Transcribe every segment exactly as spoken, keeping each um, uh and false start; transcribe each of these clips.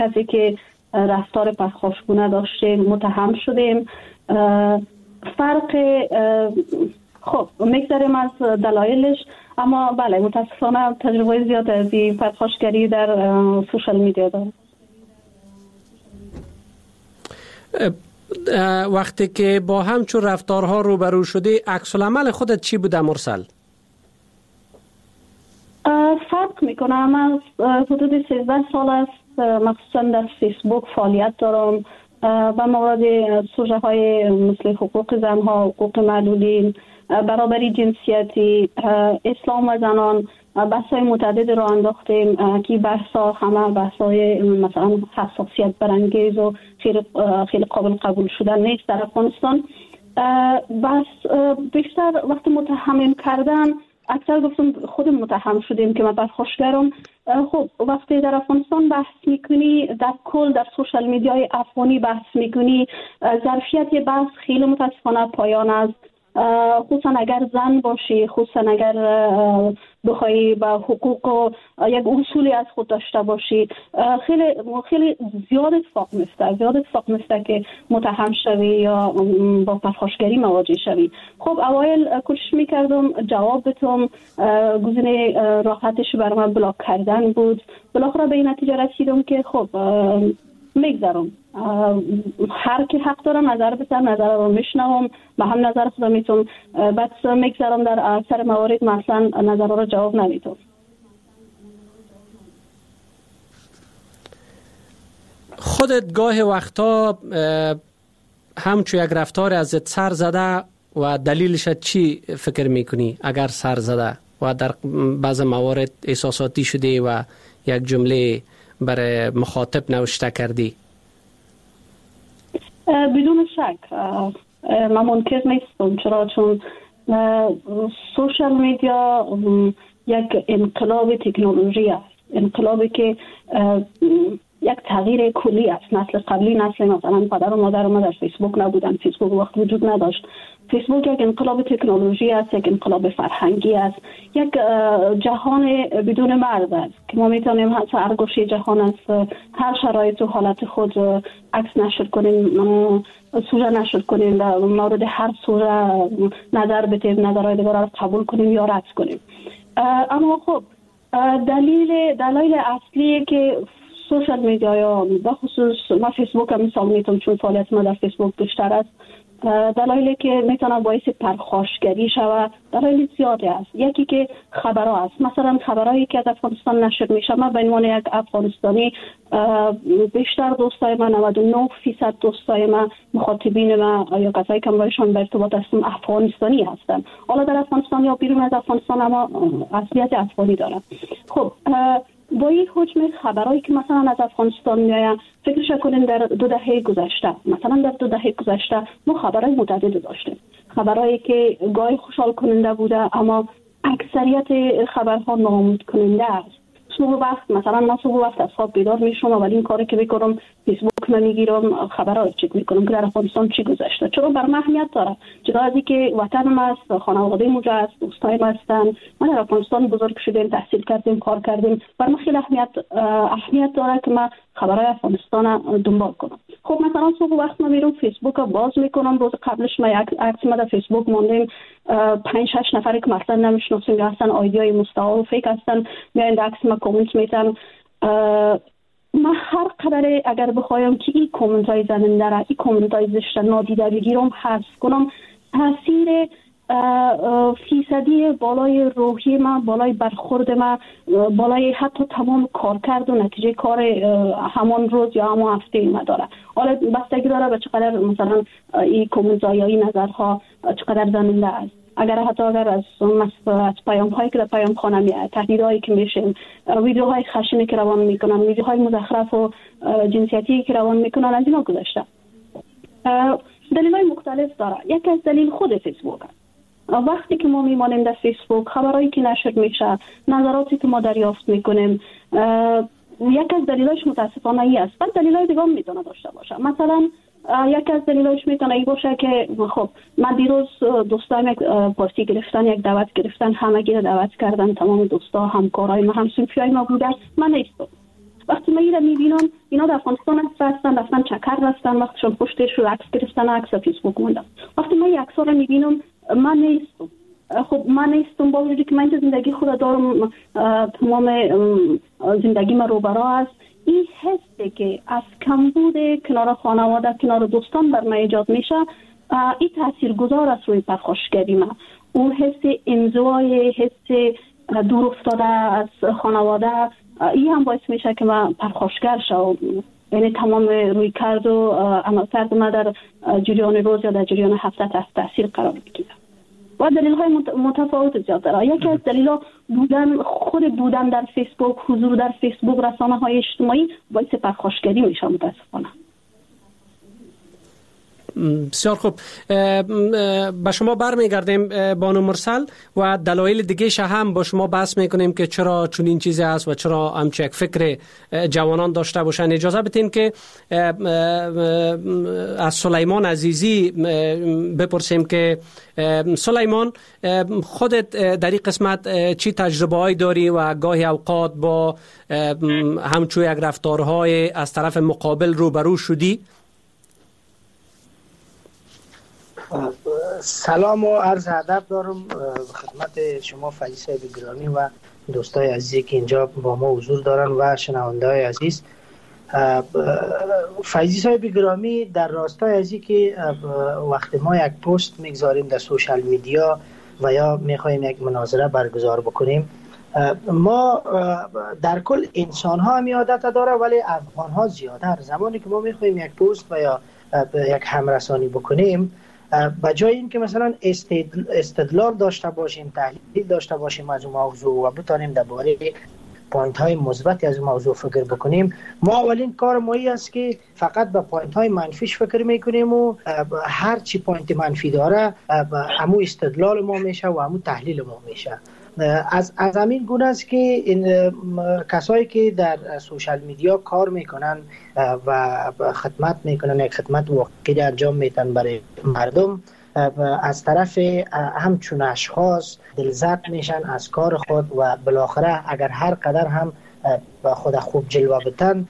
کسی که رفتار پرخاشگونه داشته متهم شدیم. فرق خب میگذاریم از دلایلش، اما بله متاسفانه تجربه زیاد از این پرخاشگری در سوشال میدیا دارم. وقتی که با همچون رفتارها روبرو شدی، عکس العمل خودت چی بوده مرسل؟ فرق میکنه. من حدود سیزده سال است مخصوصا در فیسبوک فعالیت دارم و مورد سوژه های مثل حقوق زنها، حقوق معلولین، برابری جنسیتی، اسلام و زنان بحث های متعدد را انداختیم که بحث ها همه بحث های مثلا حساسیت برانگیز و خیلی, خیلی قابل قبول شدن نیست در افغانستان. بس بیشتر وقتی متهم کردن اکثر گفتم خود متهم شدیم که من پرخاشگرم. خب وقتی در افغانستان بحث میکنی، در کل در سوشال میدیای افغانی بحث میکنی، ظرفیت بحث خیلی متاسفانه پایان است، خصوصا اگر زن باشی، خصوصا اگر بخوای با حقوق و یک اصولی از خود داشته باشی، خیلی خیلی زیاد اتفاق میفته زیاد اتفاق میفته که متهم شوی یا با پرخاشگری مواجه شوی. خب اوایل کوشش میکردم جواب بدم، گزینه راحتش برای من بلاک کردن بود. بالاخره به این نتیجه رسیدم که خب میگذارم هر کی حق دارم نظر بزنم، نظر رو میشنوم، به هم نظر خودم میتونم، بعد میگذارم در اکثر موارد مثلا نظر رو جواب نمیدم. خودت گاه وقتا همچون یک رفتار ازت سر زده و دلیلش چی فکر میکنی اگر سر زده و در بعض موارد احساساتی شده و یک جمله برای مخاطب نوشته کردی؟ بدون شک من منکر نیستم، چرا چون سوشال میدیا یک انقلاب تکنولوژی است، انقلابی که یک تغییر کلی است. نسل قبلی، نسل مثلا پدر و مادر ما در فیسبوک نبودن، فیسبوک وقت وجود نداشت. فیسبوک یک انقلاب تکنولوژی است، یک انقلاب فرهنگی است، یک جهان بدون مرز است که ما میتونیم هر گوشه جهان از هر شرایط و حالت خود عکس نشر کنیم، سوژه نشر کنیم، در مورد هر سوژه نظر بدیم، نظرهای دیگر را قبول کنیم یا رد کنیم. اما خب دلیل دلایل اصلی که سوشال میدیا یا به خصوص ما فیسبوک هم مثال میتونم چون فعالیت ما در فیسبوک بیشتر است، دلایلی که میتونه باعث پرخاشگری شود دلایل زیادی است. یکی که خبرها است، مثلا خبرهایی که از افغانستان نشر میشه، من به عنوان یک افغانستانی بیشتر دوستای من نود و نه فیصد دوستای من، مخاطبین من یا کسایی که باشون به ارتباط هستم افغانستانی هستن، حالا در افغانستان یا بیرون از افغانستان اما اصلیت افغانی دارن. خب با این حجم خبرایی که مثلا از افغانستان میآیند، فکرش کنین در دو دهه گذشته، مثلا در دو دهه گذشته ما خبرهای متعدد داشتیم، خبرهایی که گاهی خوشحال کننده بوده اما اکثریت خبرها ناامید کننده است. صبح وقت مثلا من صبح وقت از خواب بیدار میشم، اولین کاری که میکنم فیسبوک میگیرم، خبرها رو چک میکنم که در افغانستان چی گذشته، چرا بر من اهمیت داره. جدا از اینکه وطن ما است، خانواده موجه است، دوستای ما هستن، من در افغانستان بزرگ شدیم، تحصیل کردیم، کار کردیم، بر من خیلی اهمیت اهمیت داره که من خبرهای افغانستان دنبال کنم. خب مثلا صبح وقت من میرم فیسبوک باز میکنم، روز قبلش ما یک عکس ما در فیسبوک موندیم، پنج شش نفری که مثلا نمیشناسیم یا هستن آیدیای مستعار و فیک هستن، میان عکس ما کامنت میتن. من هر قدر اگر بخوایم که این کامنت های زننده را، این کامنت های زشت نادیده بگیرم، حذف کنم، تاثیر فیصدی بالای روحی ما، بالای برخورد ما، بالای حتی تمام کارکرد و نتیجه کار همان روز یا همان هفته ما داره. حالا بستگی داره به چقدر مثلا این کامنت ها یا این نظرها چقدر زننده است. اگر حتی اگر از از پیام هایی که در پیام خانه میاد، تهدیدهایی که میشن، ویدیوهای خشنی که روان میکنن، ویدیوهای مزخرف و جنسیتی که روان میکنن، از اینا گذشته. دلیل‌های مختلف داره. یک از دلیل خود فیسبوک است. وقتی که ما میمانیم در فیسبوک، خبرایی که نشر میشه، نظراتی که ما دریافت میکنیم، یک از دلیلش متاسفانه ای است. بعد دلیل‌های دیگه هم میتونه داشته باشه. مثلا یک از دلیلش میتونه ای باشه که خب من دیروز دوستایم یک پارتی گرفتن، یک دعوت گرفتن، همگی رو دعوت کردن، تمام دوستا همکارای ما هم صنفیای ما بودن، من نیستم. وقتی من این را میبینم اینا در افغانستان هستن، رفتن چکر رفتن، وقتشون پشتش رو عکس گرفتن، عکس فیسبوک موندم. وقتی من یک سال میبینم من نیستم، خب من نیستم با وجودی که من زندگی خود دارم، تمام زندگی من روبرا است. این حسی که از کمبود کنار خانواده، کنار دوستان بر من ایجاد میشه، این تاثیرگذار است روی پرخاشگری من. اون حس انزوای، حس دور افتاده از خانواده، این هم باعث میشه که من پرخاشگر شم. یعنی تمام روی کرد و عملکرد من در جریان روز یا در جریان هفته تحت تاثیر قرار میگیره و دلیل های متفاوت زیاد داره. یکی از دلیل ها بودن، خود بودن در فیسبوک، حضور در فیسبوک، رسانه های اجتماعی باعث پرخاشگری میشه متاسفانه. بسیار خوب، به شما برمیگردیم بانو مرسل و دلایل دیگه هم با شما بحث میکنیم که چرا چنین چیزی است و چرا همچه یک فکر جوانان داشته باشن. اجازه بدین که از سلیمان عزیزی بپرسیم که سلیمان، خودت در این قسمت چی تجربه هایی داری و گاهی اوقات با همچون یک رفتارهای از طرف مقابل روبرو شدی؟ سلام و عرض ادب دارم خدمت شما فیضی صاحب گرامی و دوستای عزیزی که اینجا با ما حضور دارن و شنونده‌های عزیز. فیضی صاحب گرامی، در راستای ازی که وقتی ما یک پست میگذاریم در سوشال میدیا و یا میخوایم یک مناظره برگزار بکنیم، ما در کل انسان ها هم عادت داره ولی افغان ها زیاده. زمانی که ما میخوایم یک پست و یا یک همرسانی بکنیم، به جای این که مثلا استدلال داشته باشیم، تحلیل داشته باشیم از اون موضوع و بتانیم درباره پوینت های مثبتی از اون موضوع فکر بکنیم، ما اولین کار ما این است که فقط به پوینت های منفیش فکر میکنیم و هر چی پوینت منفی داره همو استدلال ما میشه و همو تحلیل ما میشه. از از همین گونه است که این کسایی که در سوشال میدیا کار میکنن و خدمت میکنن، یک خدمت واقعی انجام میدن برای مردم، از طرف همچون اشخاص دلزد میشن از کار خود و بالاخره اگر هر قدر هم خود خوب جلوه بدن،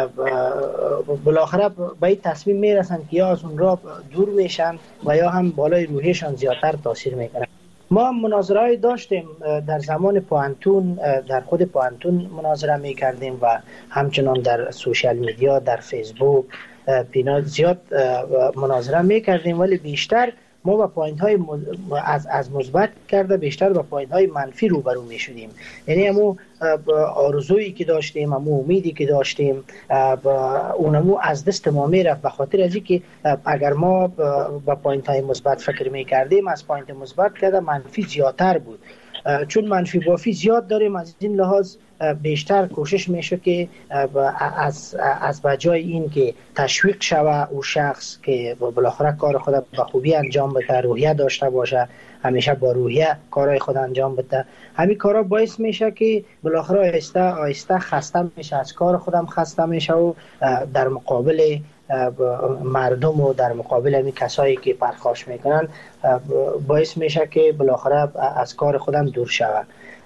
بالاخره به این تصمیم میرسن که یا از اون را دور میشن و یا هم بالای روحیشان زیادتر تاثیر میکنن. ما مناظره داشتیم در زمان پوانتون، در خود پوانتون مناظره میکردیم و همچنان در سوشال میدیا، در فیسبوک پینا زیاد مناظره میکردیم، ولی بیشتر ما با پوینت های از از مثبت کرده بیشتر با پوینت های منفی روبرو می شدیم. یعنی همون آرزویی که داشتیم، همون امیدی که داشتیم، اونمو از دست ما می رفت، به خاطر از اینکه اگر ما با پوینت های مثبت فکر می کردیم، از پوینت مثبت کرده منفی زیادتر بود. چون منفی بافی زیاد داریم، از این لحاظ بیشتر کوشش میشه که از از بجای این که تشویق شوه او شخص که بالاخره کار خود به خوبی انجام بده، روحیه داشته باشه، همیشه با روحیه کارهای خود انجام بده، همین کارا باعث میشه که بالاخره آهسته آهسته خسته میشه، از کار خودم خسته میشه و در مقابل مردم و در مقابل همین کسایی که پرخاش میکنن باعث میشه که بالاخره از کار خودم دور شود.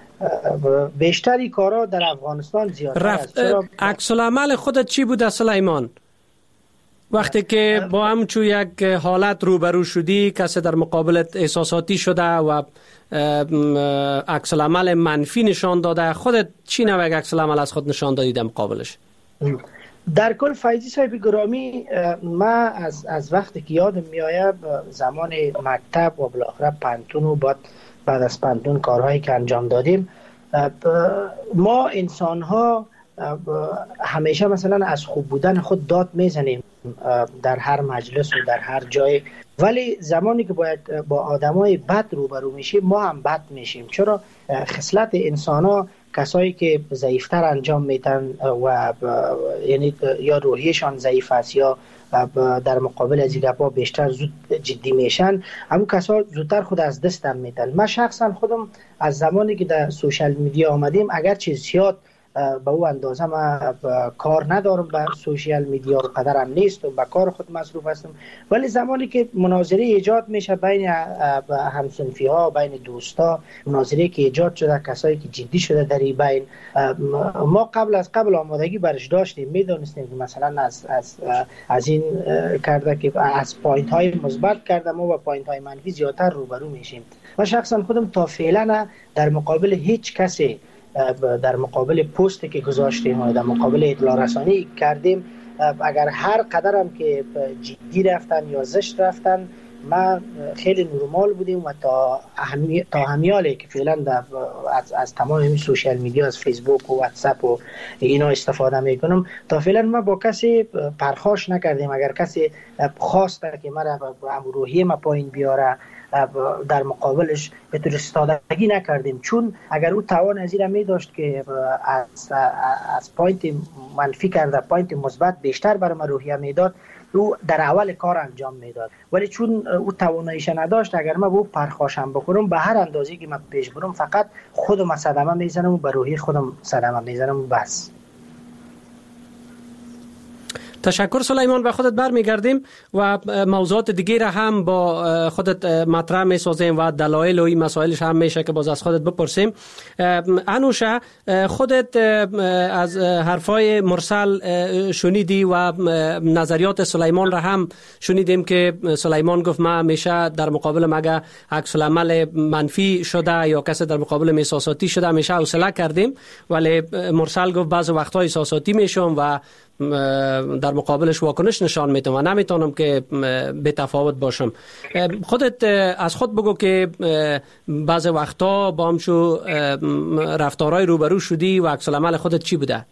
بیشتری کارا در افغانستان زیادتر است. عکس العمل خودت چی بود سلیمان وقتی که با همچون یک حالت روبرو شدی، کسی در مقابلت احساساتی شده و عکس العمل منفی نشان داده، خودت چی نوع عکس العمل از خود نشان دادی در مقابلش؟ در کل فیضی صاحب گرامی، ما از از وقتی که یادم میآید زمان مکتب و بالاخره پانتون و بعد بعد از پانتون کارهایی که انجام دادیم، ما انسان ها همیشه مثلا از خوب بودن خود داد میزنیم در هر مجلس و در هر جای، ولی زمانی که باید با آدمای بد روبرو میشیم ما هم بد میشیم. چرا؟ خصلت انسان ها کسایی که ضعیفتر انجام میدن و یعنی یا روحیشان ضعیف است یا در مقابل از این گپا بیشتر زود جدی میشن، همون کسا زودتر خود از دستم میدن. من شخصا خودم از زمانی که در سوشال میدیا آمدیم، اگرچه زیاد به او اندازه ما کار ندارم به سوشیال میدیا، رو قدرم نیست و به کار خود مصروف هستم. ولی زمانی که مناظره ایجاد میشه بین همسنفی ها، بین دوستا، مناظره که ایجاد شده، کسایی که جدی شده در این بین، ما قبل از قبل آمادگی برش داشتیم، میدونستیم که مثلا از از از این کرده که از پوینت های مثبت کرده ما با پوینت های منفی زیادتر روبرو میشیم. و شخصا خودم تا فعلا در مقابل هیچ کسی، در مقابل پستی که گذاشتیم و در مقابل اطلاع رسانی کردیم، اگر هر قدرم که جدی رفتن یا زشت رفتن، ما خیلی نورمال بودیم و تا اهمی... تا همیالی که فعلا از از تمام این سوشال میدیا، از فیسبوک و واتساپ و اینا استفاده میکنم، تا فعلا ما با کسی پرخاش نکردیم. اگر کسی خواسته که مرا روحیه ما پایین بیاره، در مقابلش به طور استادگی نکردیم، چون اگر او توان از این می داشت که از از پوینت منفی کرده پوینت مثبت بیشتر برای ما روحیه میداد، او در اول کار انجام میداد. ولی چون او تواناییش نداشت، اگر ما با او پرخاشم بکنم، به هر اندازی که من پیش برم فقط خودم صدمه میزنم و به روحی خودم صدمه میزنم و بس. تشکر سلیمان. به خودت برمیگردیم و موضوعات دیگه را هم با خودت مطرح میسازیم و دلایل و این مسائلش هم میشه که باز از خودت بپرسیم. انوشه، خودت از حرفای مرسل شنیدی و نظریات سلیمان را هم شنیدیم که سلیمان گفت ما همیشه در مقابل مگه عکس العمل منفی شده یا کسی در مقابل احساساتی شده همیشه حوصله کردیم، ولی مرسل گفت بعض وقت‌ها احساساتی میشم و در مقابلش واکنش نشان میدم و نمیتونم که به تفاوت باشم. خودت از خود بگو که بعض وقتا با همشو رفتارهای روبرو شدی و عکس العمل خودت چی بوده؟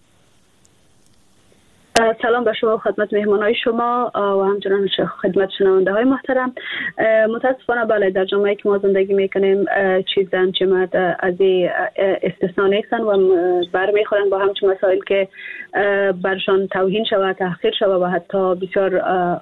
سلام به شما و خدمت مهمانای شما و همچنان خدمت شنونده های محترم. متاسفانه بله، در جامعه که ما زندگی میکنیم چیزن که مرد از استثناء نیستن و برمیخورن با همچون مسائل که برشان توهین شود، تحقیر شود و حتی بسیار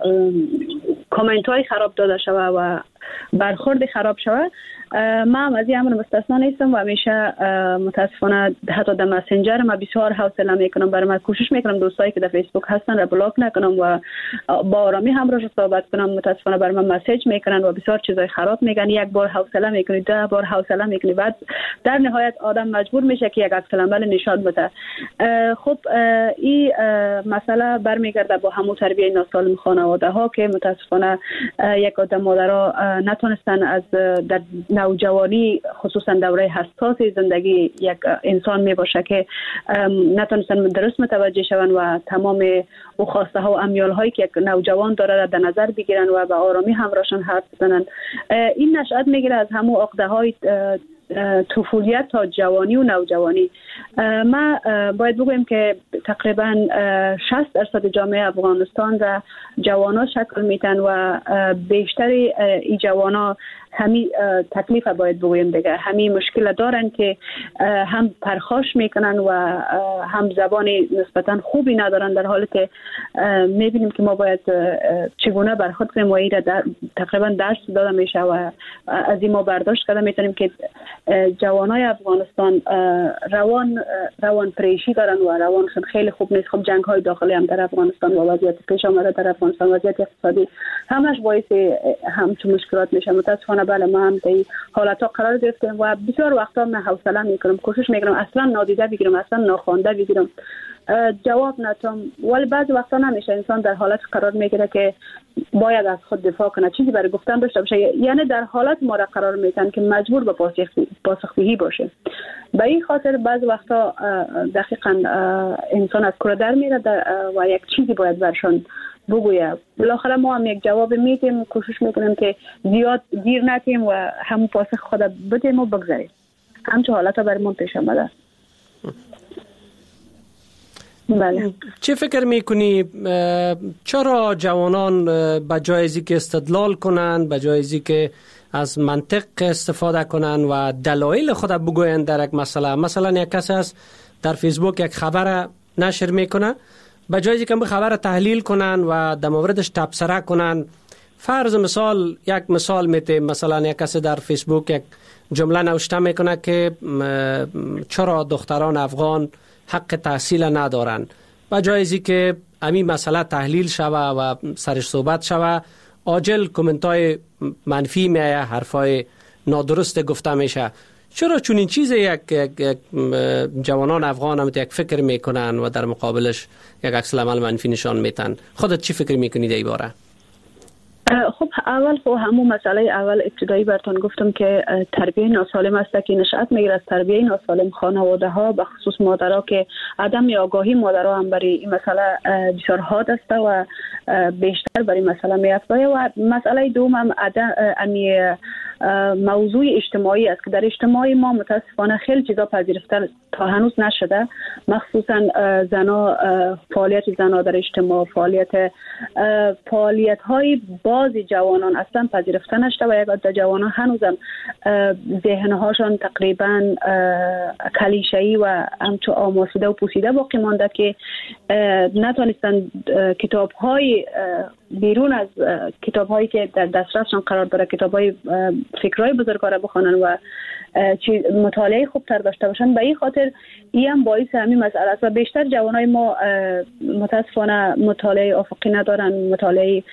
کامنت های خراب داده شود و برخورد خراب شود. ما هم از این امر مستثنا نیستم و همیشه متاسفانه حتی در مسنجر ما بسیار حوصله میکنم، برای من کوشش میکنم دوستایی که در فیسبوک هستن را بلاک نکنم و با آرامی همراهش صحبت کنم. متاسفانه برای من مسیج میکنن و بسیار چیزای خراب میگن، یک بار حوصله میکنی، ده بار حوصله میکنی، بعد در نهایت آدم مجبور میشه که یک عکس العمل نشان بده. خب این مسئله برمیگرده با همون تربیت ناسالم خانواده ها که متاسفانه یک آدم مادرها نتونستن از در نوجوانی، خصوصا دوره حساس زندگی یک انسان می باشه که نتونستن درست متوجه شون و تمام او خواسته ها و امیال هایی که یک نوجوان داره را در نظر بگیرن و به آرامی همراهشان حرف بزنن. این نشأت میگیره از همون عقده های طفولیت تا جوانی و نوجوانی. ما باید بگویم که تقریبا شصت درصد جامعه افغانستان را جوانا شکل میتن و بیشتری این جوانا همین تکلیف باید بگویم دیگه، همین مشکل دارن که هم پرخاش میکنن و هم زبان نسبتا خوبی ندارن، در حالی که میبینیم که ما باید چگونه برخورد کنیم و این را تقریبا درس داده میشه و از این ما برداشت کرده میتونیم که جوانای افغانستان روان روان پریشی دارن و روانشون خیلی خوب نیست. خب جنگ های داخلی هم در افغانستان و وضعیت پیش آمده در افغانستان، وضعیت اقتصادی همش باعث همچون مشکلات میشه. متاسفانه بله، ما هم در حالت ها قرار گرفتیم و بسیار وقتا من حوصله میکنم، کوشش میکنم اصلا نادیده بگیرم، اصلا ناخوانده بگیرم، جواب ندم، ولی بعضی وقتا نمیشه. انسان در حالت قرار میگیره که باید از خود دفاع کنه، چیزی برای گفتن داشته باشه، یعنی در حالت ما را قرار میدن که مجبور به پاسخگویی باشه. به این خاطر بعضی وقتا دقیقاً انسان از کار در میره و یک چیزی باید برشان بگویه. بالاخره ما هم یک جواب میدیم، کوشش میکنیم که زیاد گیر نکنیم و همون پاسخ خود بدیم و بگذاریم. همچون حالت ها برای من پیش آمده. بله. چه فکر میکنی چرا جوانان به جای از که استدلال کنند، به جای از که از منطق استفاده کنند و دلایل خود بگویند در یک مسئله، مثلا یک کسی است در فیسبوک یک خبر نشر میکنه، به جای از که خبر تحلیل کنند و در موردش تبصره کنند، فرض مثال یک مثال میته، مثلا یک کسی در فیسبوک یک جمله نوشته میکنه که چرا دختران افغان حق تحصیل ندارن و جایزی که همین مسئله تحلیل شوه و سرش صحبت شوه عاجل کامنتای منفی میایه، حرفای نادرست گفته میشه. چرا چون این چیز یک, یک, یک جوانان افغان هم یک فکر میکنن و در مقابلش یک عکس العمل منفی نشان میتن؟ خودت چی فکر میکنی در این باره؟ خب اول خب همون مسئله اول ابتدایی براتون گفتم که تربیت ناسالم است که نشأت میگیره از تربیت ناسالم خانواده ها، به خصوص مادرها که عدم آگاهی مادرها هم برای این مسئله بسیار حاد است و بیشتر برای مسئله میافزاید. و مسئله دوم هم عدم موضوع اجتماعی است که در اجتماع ما متاسفانه خیلی چیزا پذیرفته تا هنوز نشده، مخصوصا زنا، فعالیت زنا در اجتماع، فعالیت فعالیت های بعضی جوانان اصلا پذیرفته نشده و یک عده جوانان هنوزم ذهنهاشان تقریبا کلیشه‌ای و همچو آماسیده و پوسیده باقی مانده که نتونستن کتاب های بیرون از کتاب هایی که در دسترسشان قرار داره، کتاب های فکرهای بزرگوار بخوانن و مطالعه خوبتر داشته باشن. به این خاطر این هم باعث همین مسئله است و بیشتر جوانای ما متاسفانه مطالعه افقی ندارن، مطالعه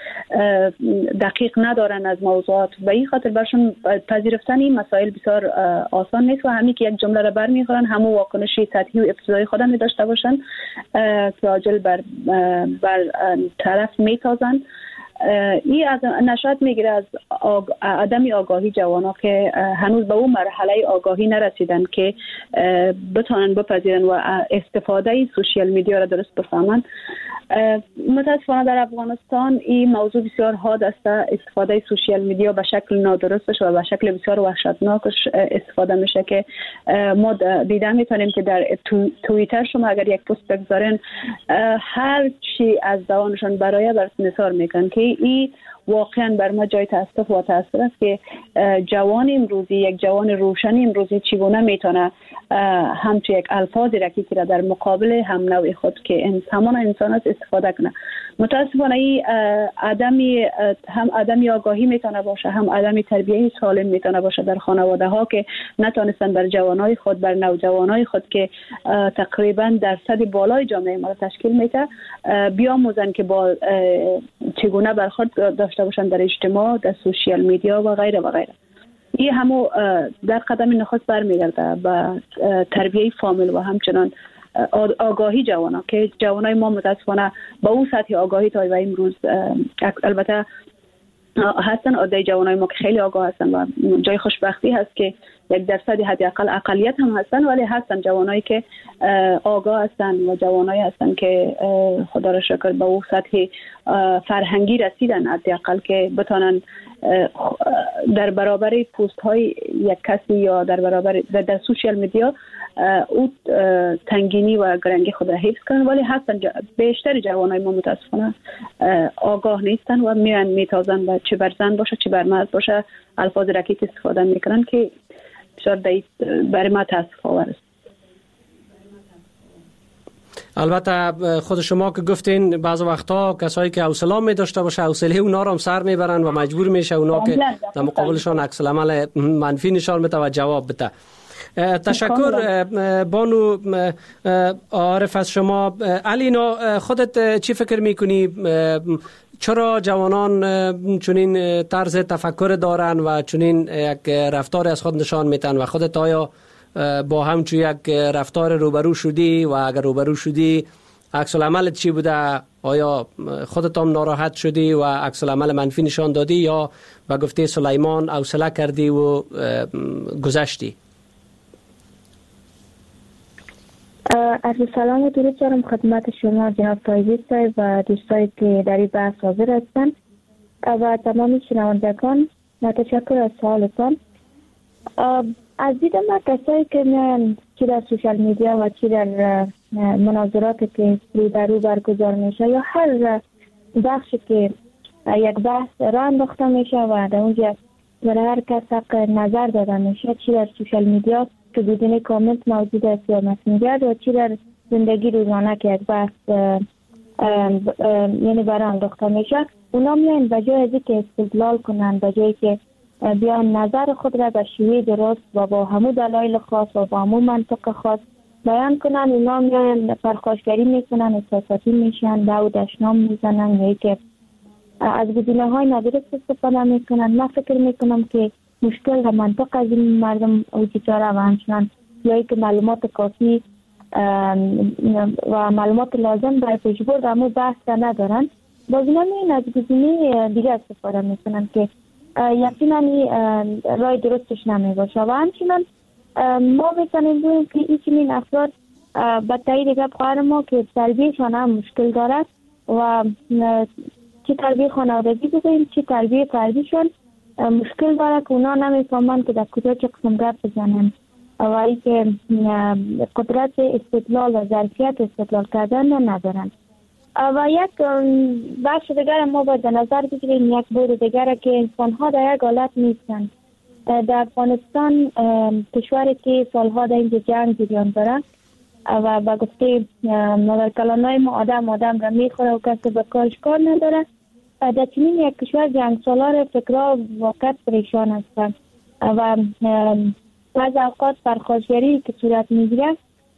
دقیق ندارن از موضوعات. به این خاطر برشون پذیرفتن این مسائل بسیار آسان نیست و همین که یک جمله را برمیخورن همون واکنشی سطحی و ابتدایی خودم می داشته باشن که عاجل بر بر طرف میتازن. این از نشأت میگیره از آگ... عدم آگاهی جوانا که هنوز به اون مرحله آگاهی نرسیدن که بتونن بپذیرن و استفاده سوشیال میدیا را درست بفهمن. متاسفانه در افغانستان این موضوع بسیار حاد است، استفاده سوشیال میدیا به شکل نادرستش و به شکل بسیار وحشتناکش استفاده میشه که ما دیده میتونیم که در تو... توییتر شما اگر یک پست بگذارین هر چی از زبانشان برای برس نثار میکن که این واقعا بر ما جای تاسف و تاثیر است که جوان امروزی، یک جوان روشن امروزی چگونه میتونه همچون یک الفاظی را که در مقابل هم نوع خود که همان انسان است استفاده کنه. متاسفانه این عدمی هم عدمی آگاهی میتونه باشه، هم عدمی تربیت سالم میتونه باشه در خانواده ها که نتونستن بر جوانای خود، بر نوجوانای خود که تقریبا درصد بالای جامعه ما را تشکیل میده بیاموزن که با چگونه برخورد داشته باشن در اجتماع، در سوشیال میدیا و غیره و غیره. این همو در قدم نخست برمیگرده به تربیت فامیل و همچنان آگاهی جوانا که جوانای ما متاسفانه با اون سطح آگاهی تا به امروز البته هستن. عده جوانای ما که خیلی آگاه هستن و جای خوشبختی هست که یک درصدی حداقل اقلیت هم هستن، ولی هستن جوانایی که آگاه هستن و جوانایی هستن که خدا را شکر به اون سطح فرهنگی رسیدن حداقل که بتونن در برابر پست های یک کسی یا در برابر در, در سوشیال میدیا او تنگینی و گرنگی خود را حفظ کنن. ولی هستن بیشتر جوانای ما متاسفانه آگاه نیستن و میان میتازن و چه بر زن باشه چه بر مرد باشه الفاظ رکیک استفاده میکنن که بسیار برای ما تاسف آور است. البته خود شما که گفتین بعض وقتا کسایی که حوصله می داشته باشه حوصله اونا رو هم سر میبرن و مجبور میشه اونا که در مقابلشان عکس العمل منفی نشان بده و جواب بده. تشکر بانو عارف از شما. علینا خودت چی فکر میکنی؟ چرا جوانان چنین طرز تفکر دارن و چنین یک رفتار از خود نشان میتن و خودت آیا با همچو یک رفتار روبرو شدی و اگر روبرو شدی عکس العملت چی بوده؟ آیا خودت هم ناراحت شدی و عکس العمل منفی نشان دادی یا به گفته سلیمان حوصله کردی و گذشتی؟ عرض سلام و درود دارم خدمت شما جناب طایبی صاحب و دوستایی که در این بحث حاضر هستند و تمامی شنوندگان. تشکر از سوالتان. از دید ما کسایی که میان چی در سوشال میدیا و چی در مناظرات که رو در رو برگزار میشه یا هر بخشی که یک بحث راه انداخته میشه و در اونجا برای هر کس حق نظر داده میشه، چی در سوشال میدیا که بدون کامنت موجود است یا مسئولیت و چی در زندگی روزانه که یک بحث یعنی برای انداخته میشه، اونا میان به جای از که استدلال کنن، به جایی که بیان نظر خود را به شیوه درست و با همون دلایل خاص و با همون منطق خاص بیان کنن، اونا میان پرخاشگری میکنن، احساساتی میشن، داو دشنام میزنن یا که از گزینه های نادرست استفاده میکنن. من فکر میکنم که مشکل در منطق از این مردم وجود داره و همچنان یا که معلومات کافی و معلومات لازم برای پیشبرد اما بحث ندارن، باز این از گزینه دیگه استفاده میکنن که یقینا رای درستش نمی باشه. و همچنان ما میتونیم بگیم که این افراد به تایید گپ خواهر ما که تربیهشان هم مشکل دارد و چی تربیه خانوادگی بگیم چی تربیه فردیشون مشکل داره که اونا نمیفهمن که در کجا چه قسم گپ بزنن و ای که قدرت استدلال و ظرفیت استدلال کردن ندارن. و یک بخش دیگر ما باید در نظر بگیریم، یک بود دیگر که انسان ها در یک حالت نیستن. در افغانستان کشوری که سالها در اینجا جنگ جریان داره و با گفته مادرکلانای ما آدم آدم را میخوره و کسی به کارش کار نداره، در چنین یک کشور جنگ سالار فکرها واقعا پریشان هستند و بعض اوقات پرخاشگری که صورت میگیره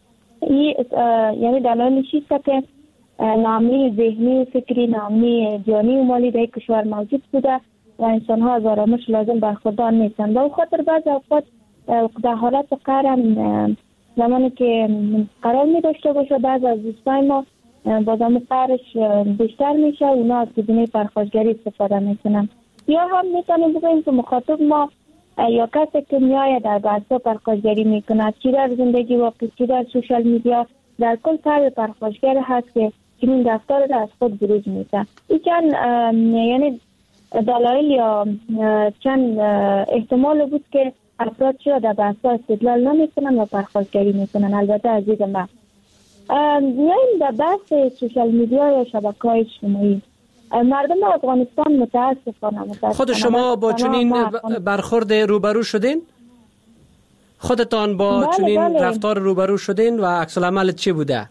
یعنی دلایلش است که ناامنی ذهنی و فکری، ناامنی جانی و مالی در کشور موجود بوده و انسان ها از آرامش لازم برخوردار نیستند. و خاطر بعض اوقات در حالت قهر زمانی که قرار می داشته باشه بعض از دوستای ما بازم قهرش بیشتر میشه، اونا از گزینه پرخاشگری استفاده میکنن. یا هم میتونیم بگیم که مخاطب ما یا کسی که میآید در بحث پرخاشگری میکنه، چی در زندگی واقعی چی در سوشال میدیا، در کل فرد پرخاشگر هست که این رفتار را از خود بروز میده. این چند یعنی دلایل یا چند احتمال بود که افراد چرا در بحث استدلال نمیکنن و پرخاشگری میکنن. البته عزیز من میاییم در بحث سوشال میدیا یا شبکه‌های اجتماعی. مردم افغانستان متاسفانه متاسفانه خود شما با چنین برخورد روبرو شدین؟ خودتان با بله چنین بله. رفتار روبرو شدین و عکس العمل چی بوده؟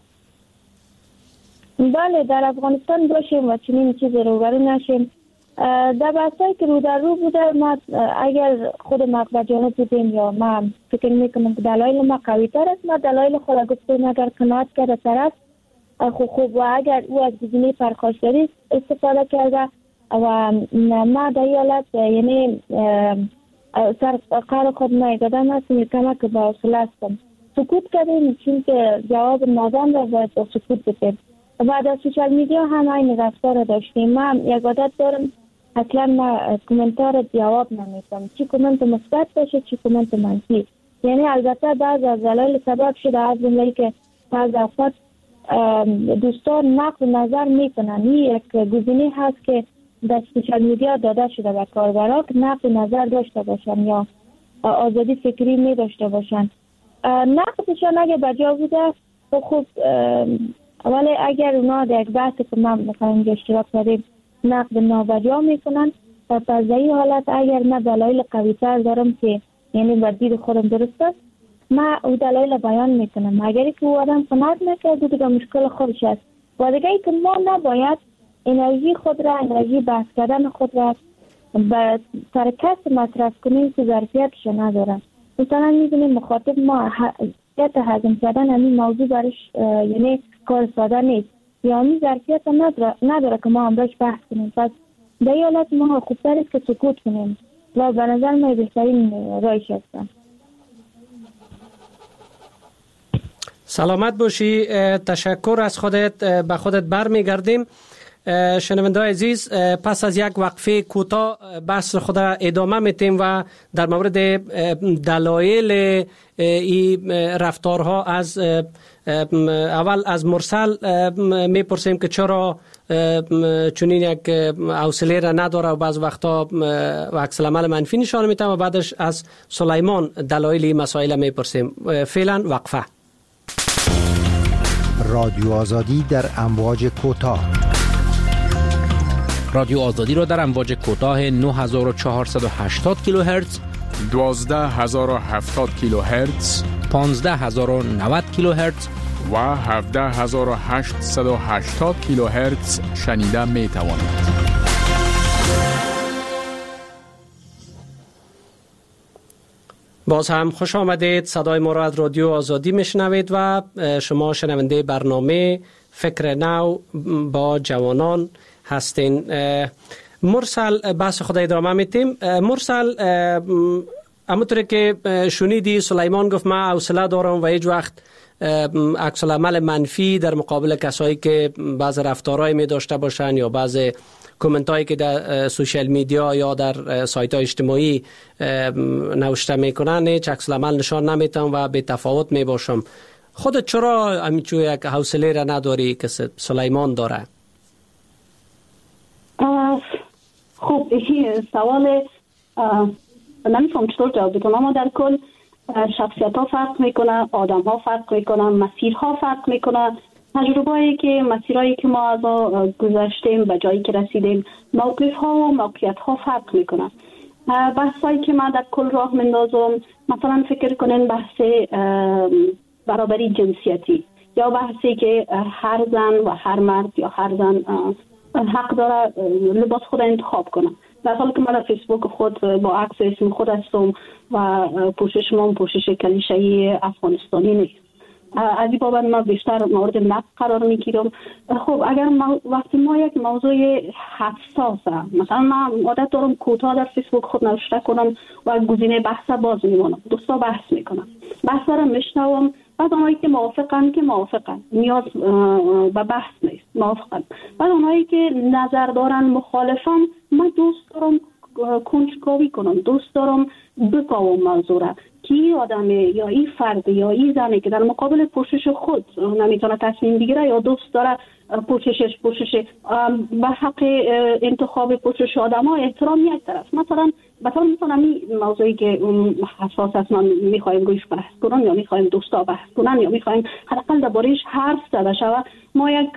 بله در افغانستان باشیم و چنین چیز روبرو نشیم. در بحثایی که رو در رو بوده، ما اگر خود مقبه جانب بودیم یا ما فکر میکنم که دلایل ما قوی تر است، ما دلایل خود گفتیم اگر قناعت کرده طرف خوب خوب و اگر او از گزینه پرخاشگری استفاده کرده و ما در حالت یعنی سر قرار خود نایدادم هستیم کمک با اصول هستم سکوت کردیم، چون که جواب نادم را باید با سکوت بتیم. و در سوشال میدیا هم این رفتار داشتیم. ما یک عادت دارم اصلا ما کومنتار جواب نمیدم، چی کومنت مثبت باشه چی کومنت منفی. یعنی البته بعض از دلایل سبب شده از جمله که بعض اوقات دوستان نقد نظر میکنن. این یک گزینه هست که در سوشال میدیا داده شده به کاربران که نقد نظر داشته باشن یا آزادی فکری می داشته باشن. نقدشان اگه بجا بوده خوب، ولی اگر اونا در یک بحث که ما مثلا اینجا اشتراک کردیم نقد نابجا میکنن، پس در این حالت اگر من دلایل قوی تر دارم که یعنی بر دید خودم درست است، ما او دلایل بیان میکنم. اگری که او آدم قناعت نکرده دیگه مشکل خودش است. و دیگه که ما نباید انرژی خود را، انرژی بحث کردن خود را به سر کس مصرف کنیم که ظرفیتش نداره. مثلا میبینیم مخاطب ما ظرفیت هضم کردن همین موضوع برش یعنی کار ساده نیست یا همین ظرفیت نداره, نداره که ما هم برش بحث کنیم. پس در این حالت ما خوبتر است که سکوت کنیم و به نظر ما بهترین رایش هستن. سلامت باشی. تشکر از خودت. به خودت برمیگردیم. شنونده‌های عزیز، پس از یک وقفه کوتاه بحث خود را ادامه میتیم و در مورد دلایل این رفتارها از اول از مرسل میپرسیم که چرا چنین یک حوصله را نداره و بعض وقتا و عکس العمل منفی نشان میده و بعدش از سلیمان دلایل این مسائل میپرسیم. فعلا وقفه. رادیو آزادی در امواج کوتاه. رادیو آزادی را در امواج کوتاه نه هزار و چهارصد و هشتاد کیلوهرتز، دوازده هزار و هفتاد کیلوهرتز، پانزده هزار و نود کیلوهرتز و هفده هزار و هشتصد و هشتاد کیلوهرتز شنیده می توانید. باز هم خوش آمدید. صدای ما را از رادیو آزادی میشنوید و شما شنونده برنامه فکر نو با جوانان هستین. مرسل بحث خود ادامه میتیم. مرسل، همونطور که شنیدی سلیمان گفت من حوصله دارم و هیچ وقت عکس العمل منفی در مقابل کسایی که بعض رفتارهای می داشته باشن یا بعض کامنت هایی که در سوشال میدیا یا در سایت های اجتماعی نوشته میکنن هیچ عکس العمل نشان نمیتم و به تفاوت می باشم. خودت چرا همینجور یک حوصله را نداری که سلیمان داره؟ خب این سوال نمیفهم چطور جواب بدم، اما در کل شخصیت ها فرق میکنه، آدم ها فرق میکنه، مسیرها فرق میکنه، تجربه هایی که مسیرهایی که ما از گذشتیم به جایی که رسیدیم، موقف ها و موقعیت ها فرق میکنه. بحث هایی که ما در کل راه مندازم، مثلا فکر کنین بحث برابری جنسیتی یا بحثی که هر زن و هر مرد یا هر زن حق داره لباس خود انتخاب کنه، در حالی که من در فیسبوک خود با عکس اسم خود هستم و پوشش من پوشش کلیشه‌ای افغانستانی نیست. از این بابت ما بیشتر مورد نقد قرار میگیرم. خب اگر ما وقتی ما یک موضوع حساسه، مثلا من عادت دارم کوتاه در فیسبوک خود نوشته کنم و گزینه بحث باز میمونم، دوستا بحث میکنم، بحث رو میشنوم، بعد اونایی که موافقن که موافقن، نیاز به بحث نیست، موافقن. بعد اونایی که نظر دارن مخالفن، من دوست دارم کنجکاوی کنم، دوست دارم بکاوم موضوع را که این آدم یا این فرد یا این زنی که در مقابل پوشش خود نمیتونه تصمیم بگیره یا دوست داره پوششش پوشش به حق انتخاب پوشش آدم ها احترام یک طرف. مثلا مثلا مثلا این موضوعی که حساس است، ما میخوایم رویش بحث کنم یا میخوایم دوستا بحث کنن یا میخوایم حداقل درباره‌اش حرف زده شود. ما یک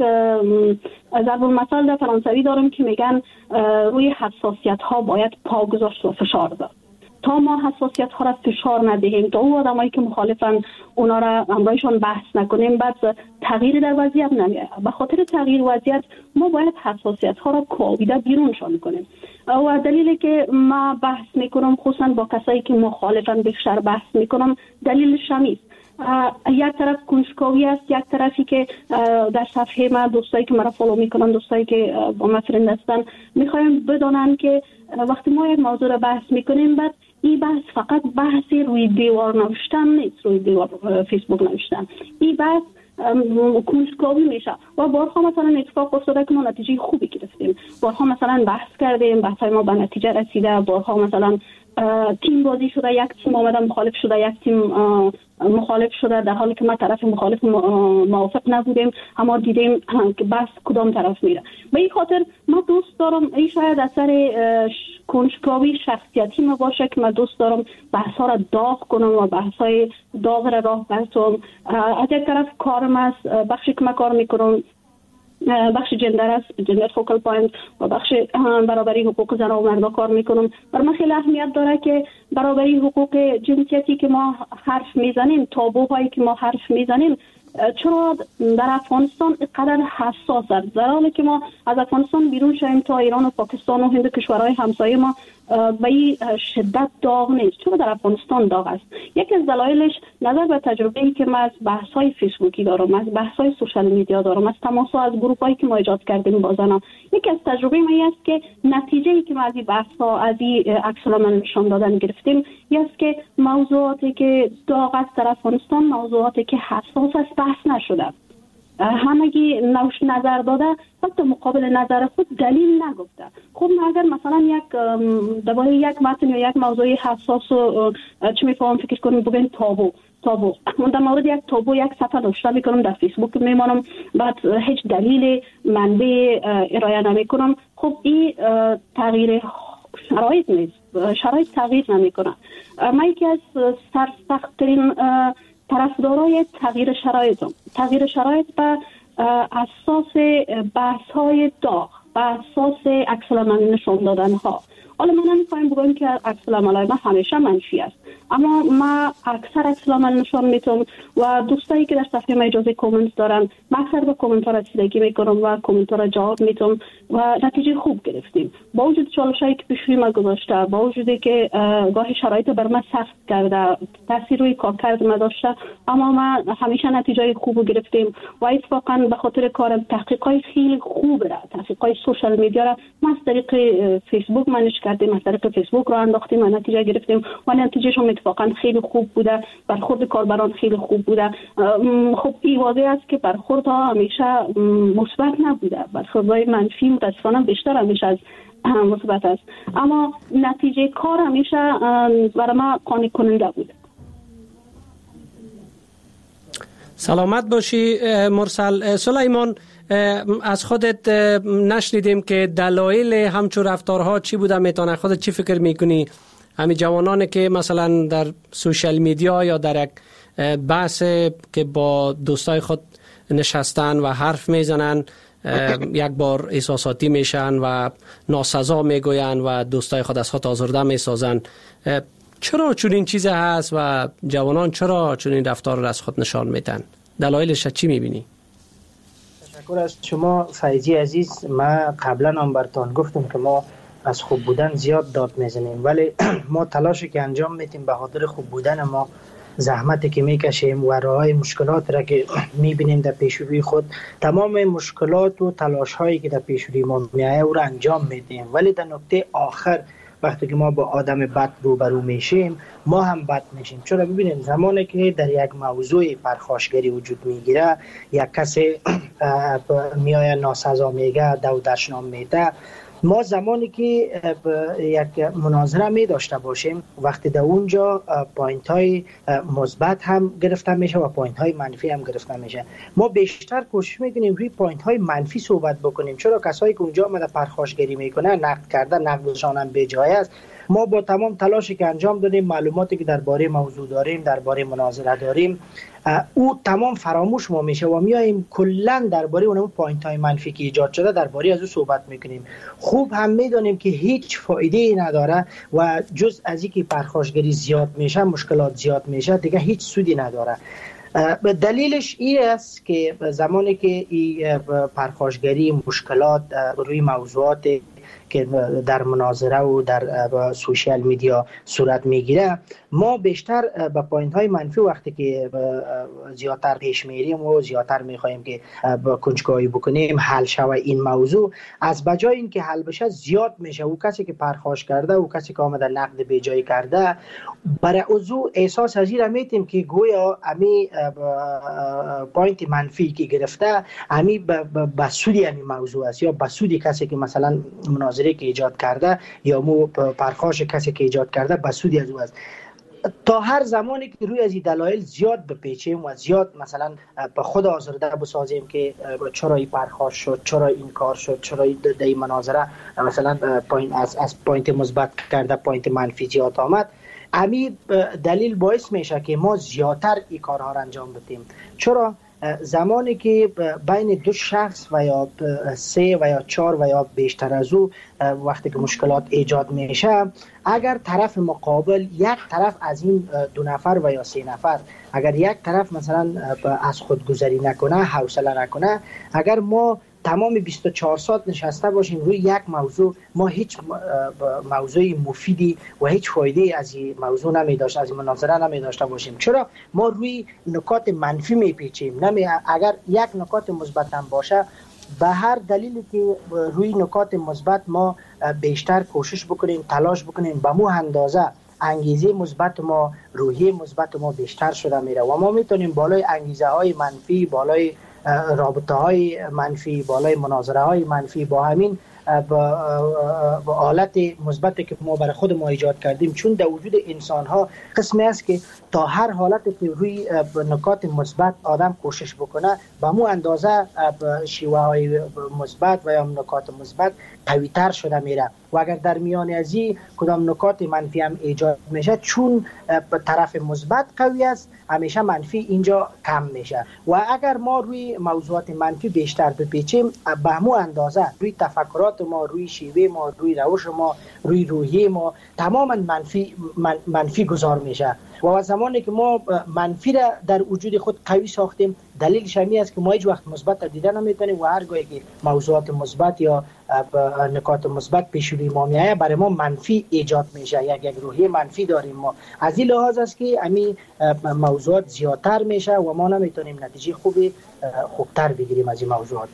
ضرب المثل در فرانسوی داریم که میگن روی حساسیت ها باید پا گذاشت و فشار داد. تا ما حساسیت ها را فشار ندهیم، تا اون آدمایی که مخالفن اونا را همراهشون بحث نکنیم، بعد تغییر در وضعیت نمیاد. به خاطر تغییر وضعیت ما باید حساسیت ها را کوبیده بیرونشون کنیم. و دلیلی که ما بحث میکنم خصوصا با کسایی که مخالفن بیشتر بحث میکنم، دلیل شمیست. یک طرف کنجکاوی است، یک طرفی که در صفحه ما دوستایی که مرا فالو میکنن، دوستایی که با من فرند هستن، میخوایم بدونن که وقتی ما یک موضوع را بحث میکنیم، بعد این بحث فقط بحثی روی دیوار نوشتن نیست، روی دیوار فیسبوک نوشتن. این بحث کنجکاوی میشه و بارها مثلا اتفاق افتاده که ما نتیجه خوبی گرفتیم، بارها مثلا بحث کردیم، بحثای ما به نتیجه رسیده، بارها مثلا تیم بازی شده، یک تیم آمده مخالف شده، یک تیم مخالف شده، در حالی که ما طرف مخالف موافق نبودیم، اما دیدیم که بس کدام طرف میره. به این خاطر ما دوست دارم، این شاید اثر کنجکاوی شخصیتی ما باشه که من دوست دارم بحث ها را داغ کنم و بحث های داغ را راه برسونم. از یک طرف کارم است، بخشی که من کار میکنم بخش جندر است، جندر فوکال پوینت و بخش برابری حقوق زن و مرد کار میکنم. برای من خیلی اهمیت داره که برابری حقوق جنسیتی که ما حرف میزنیم، تابوهایی که ما حرف میزنیم، چرا در افغانستان اینقدر حساس است؟ در حالی که ما از افغانستان بیرون شویم تا ایران و پاکستان و هند کشورهای همسایه ما به این شدت داغ نیست. چرا در افغانستان داغ است؟ یکی از دلایلش نظر به تجربه‌ای که ما از بحث‌های فیسبوکی دارم، از بحث‌های سوشال میدیا دارم، از تماس‌ها از گروه‌هایی که ما ایجاد کردیم با زنان، یکی از تجربه ما است که نتیجه‌ای که ما از این بحث‌ها، از این عکس‌العمل نشان دادن گرفتیم، است که موضوعاتی که داغ است در افغانستان، موضوعاتی که حساس است بحث نشده. همگی نوش نظر داده، وقتی مقابل نظر خود دلیل نگفته. خب اگر مثلا یک درباره یک متن یا یک موضوع حساس و چه میفهمم فکر کنیم بگیم تابو تابو من در مورد یک تابو یک صفحه نوشته میکنم، در فیسبوک میمانم، بعد هیچ دلیل منبع ارائه نمیکنم. خب این تغییر شرایط نیست، شرایط تغییر نمیکنه. من یکی از سرسخت‌ترین طرفدارای تغییر شرایط تغییر شرایط به اساس بحث های داغ، به اساس عکس‌العمل نشون دادن ها. حالا من نمیخوایم بگم که عکس‌العمل ما همیشه منفی است، اما ما اکثر عکس العمل نشان میتونم و دوستایی که در صفحه ما اجازه کامنت دارن ما اکثر به کامنت ها رسیدگی میکنم و کامنت ها را جواب میتونم و نتیجه خوب گرفتیم. با وجود چالشایی که پیش روی ما گذاشته، با وجودی که گاهی شرایط بر من سخت کرده، تاثیر روی کارکرد ما داشته، اما ما همیشه نتیجه خوب گرفتیم و اتفاقا به خاطر کارم تحقیقات خیلی خوب را، تحقیقات سوشال میدیا را ما از طریق فیسبوک منش کردیم، از طریق فیسبوک را انداختیم و نتیجه گرفتیم و نتیجهش هم اتفاقا خیلی خوب بوده، برخورد کاربران خیلی خوب بوده. خب این واضح است که برخورد ها همیشه مثبت نبوده، برخوردهای منفی متاسفانه بیشتر همیشه از مثبت است، اما نتیجه کار همیشه برای ما قانع کننده بوده. سلامت باشی مرسل. سلیمان، از خودت نشنیدیم که دلایل همچون رفتارها چی بوده میتونه؟ خودت چی فکر میکنی همین جوانانی که مثلا در سوشال میدیا یا در یک بحث که با دوستای خود نشستن و حرف میزنن یک بار احساساتی میشن و ناسزا میگوین و دوستای خود از خود آزرده میسازن، چرا چنین چیزی هست و جوانان چرا چنین رفتار را از خود نشان میدن؟ دلایلش چی میبینی؟ تشکر از شما فیضی عزیز. ما قبلا هم براتون گفتم که ما از خوب بودن زیاد داد میزنیم، ولی ما تلاشی که انجام میدیم به خاطر خوب بودن ما، زحمتی که میکشیم و راههای مشکلات را که میبینیم در پیش روی خود، تمام مشکلات و تلاش هایی که در پیش روی ما میایه او را انجام میدیم، ولی در نقطه آخر وقتی که ما با آدم بد روبرو میشیم ما هم بد میشیم. چرا؟ ببینیم زمانی که در یک موضوع پرخاشگری وجود میگیره، یک کسی میایه ناسزا میگه، دو دشنام میده، ما زمانی که یک مناظره می داشته باشیم وقتی در اونجا پوینت های مثبت هم گرفته میشه و پوینت های منفی هم گرفته میشه، ما بیشتر کوشش میکنیم روی پوینت های منفی صحبت بکنیم. چرا؟ کسایی که اونجا آمده پرخاشگری میکنه، نقد کرده، نقدشان هم به جای است. ما با تمام تلاشی که انجام دادیم، معلوماتی که درباره موضوع داریم، درباره مناظره داریم، او تمام فراموش ما میشه و میایم کلا درباره اون پوینت های منفی که ایجاد شده درباره از او صحبت میکنیم. خوب هم میدونیم که هیچ فایده ای نداره و جز از اینکه پرخاشگری زیاد میشه، مشکلات زیاد میشه، دیگه هیچ سودی نداره. دلیلش این است که زمانی که این پرخاشگری، مشکلات روی موضوعات که در مناظره و در سوشال میدیا صورت میگیره، ما بیشتر به پوینت های منفی وقتی که زیادتر پیش میریم و زیادتر میخوایم که کنجکاوی بکنیم حل شوه این موضوع، از بجای اینکه حل بشه زیاد میشه. او کسی که پرخاش کرده، او کسی که آمده نقد به جای کرده، برای اوضوع احساس از این میتیم که گویا امی پوینت منفی که گرفته امی به سودی امی موضوع است، یا به سودی کسی که مثلا مناظره که ایجاد کرده یا مو پرخاش کسی که ایجاد کرده به سودی از او است. تا هر زمانی که روی از این دلایل زیاد بپیچیم و زیاد مثلا به خود آزرده بسازیم که چرا این پرخاش شد، چرا این کار شد، چرا این مناظره مثلا پوینت از از پوینت مثبت کرده پوینت منفی زیاد آمد، امی دلیل باعث میشه که ما زیادتر این کارها را انجام بدیم. چرا؟ زمانی که بین دو شخص و یا سه و یا چهار و یا بیشتر از او وقتی که مشکلات ایجاد میشه، اگر طرف مقابل یک طرف از این دو نفر و یا سه نفر اگر یک طرف مثلا از خودگذری نکنه، حوصله نکنه، اگر ما تمام بیست و چهار ساعت نشسته باشیم روی یک موضوع، ما هیچ موضوع مفیدی و هیچ فایده از این موضوع نمی داشت، از این مناظره نمی داشته باشیم. چرا؟ ما روی نکات منفی می پیچیم. نمی اگر یک نکات مثبت هم باشه، به هر دلیلی که روی نکات مثبت ما بیشتر کوشش بکنیم، تلاش بکنیم، به مو اندازه انگیزه مثبت ما، روحیه مثبت ما بیشتر شده میره و ما میتونیم بالای انگیزه های منفی، بالای رابطه های منفی، بالای مناظره های منفی با همین با حالت مثبتی که ما برای خود ما ایجاد کردیم، چون در وجود انسان ها قسمی است که تا هر حالت که روی نکات مثبت آدم کوشش بکنه، به مو اندازه شیوه های مثبت و یا نکات مثبت قوی تر شده میره و اگر در میان از این کدام نکات منفی هم ایجاد میشه، چون طرف مثبت قوی است همیشه منفی اینجا کم میشه. و اگر ما روی موضوعات منفی بیشتر بپیچیم، به همون اندازه روی تفکرات ما، روی شیوه ما، روی روش ما، روی روحیه ما تماما منفی من منفی گذار میشه. و زمانی که ما منفی را در وجود خود قوی ساختیم، دلیلش همین است که ما هیچ وقت مثبت را دیده نمیتونیم و هرگاهی که موضوعات مثبت یا نکات مثبت پیش روی ما میایه، برای ما منفی ایجاد میشه. یک یک روحیه منفی داریم ما. از این لحاظ است که همین موضوعات زیادتر میشه و ما نمیتونیم نتیجه خوبی خوبتر بگیریم از این موضوعات.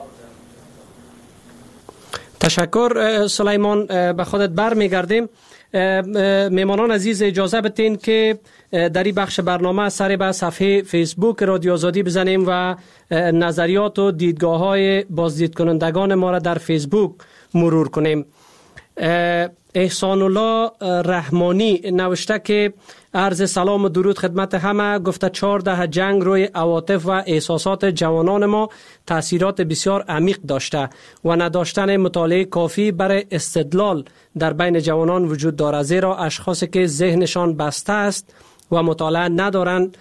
تشکر سلیمان. به خودت بر میگردیم. میمانان عزیز اجازه بدین که در این بخش برنامه سر به صفحه فیسبوک رادیو آزادی بزنیم و نظریات و دیدگاه های بازدید کنندگان ما را در فیسبوک مرور کنیم. احسان الله رحمانی نوشته که عرض سلام و درود خدمت همه. گفته چهار دهه جنگ روی عواطف و احساسات جوانان ما تاثیرات بسیار عمیق داشته و نداشتن مطالعه کافی برای استدلال در بین جوانان وجود دارد، زیرا اشخاصی که ذهنشان بسته است و مطالعه ندارند،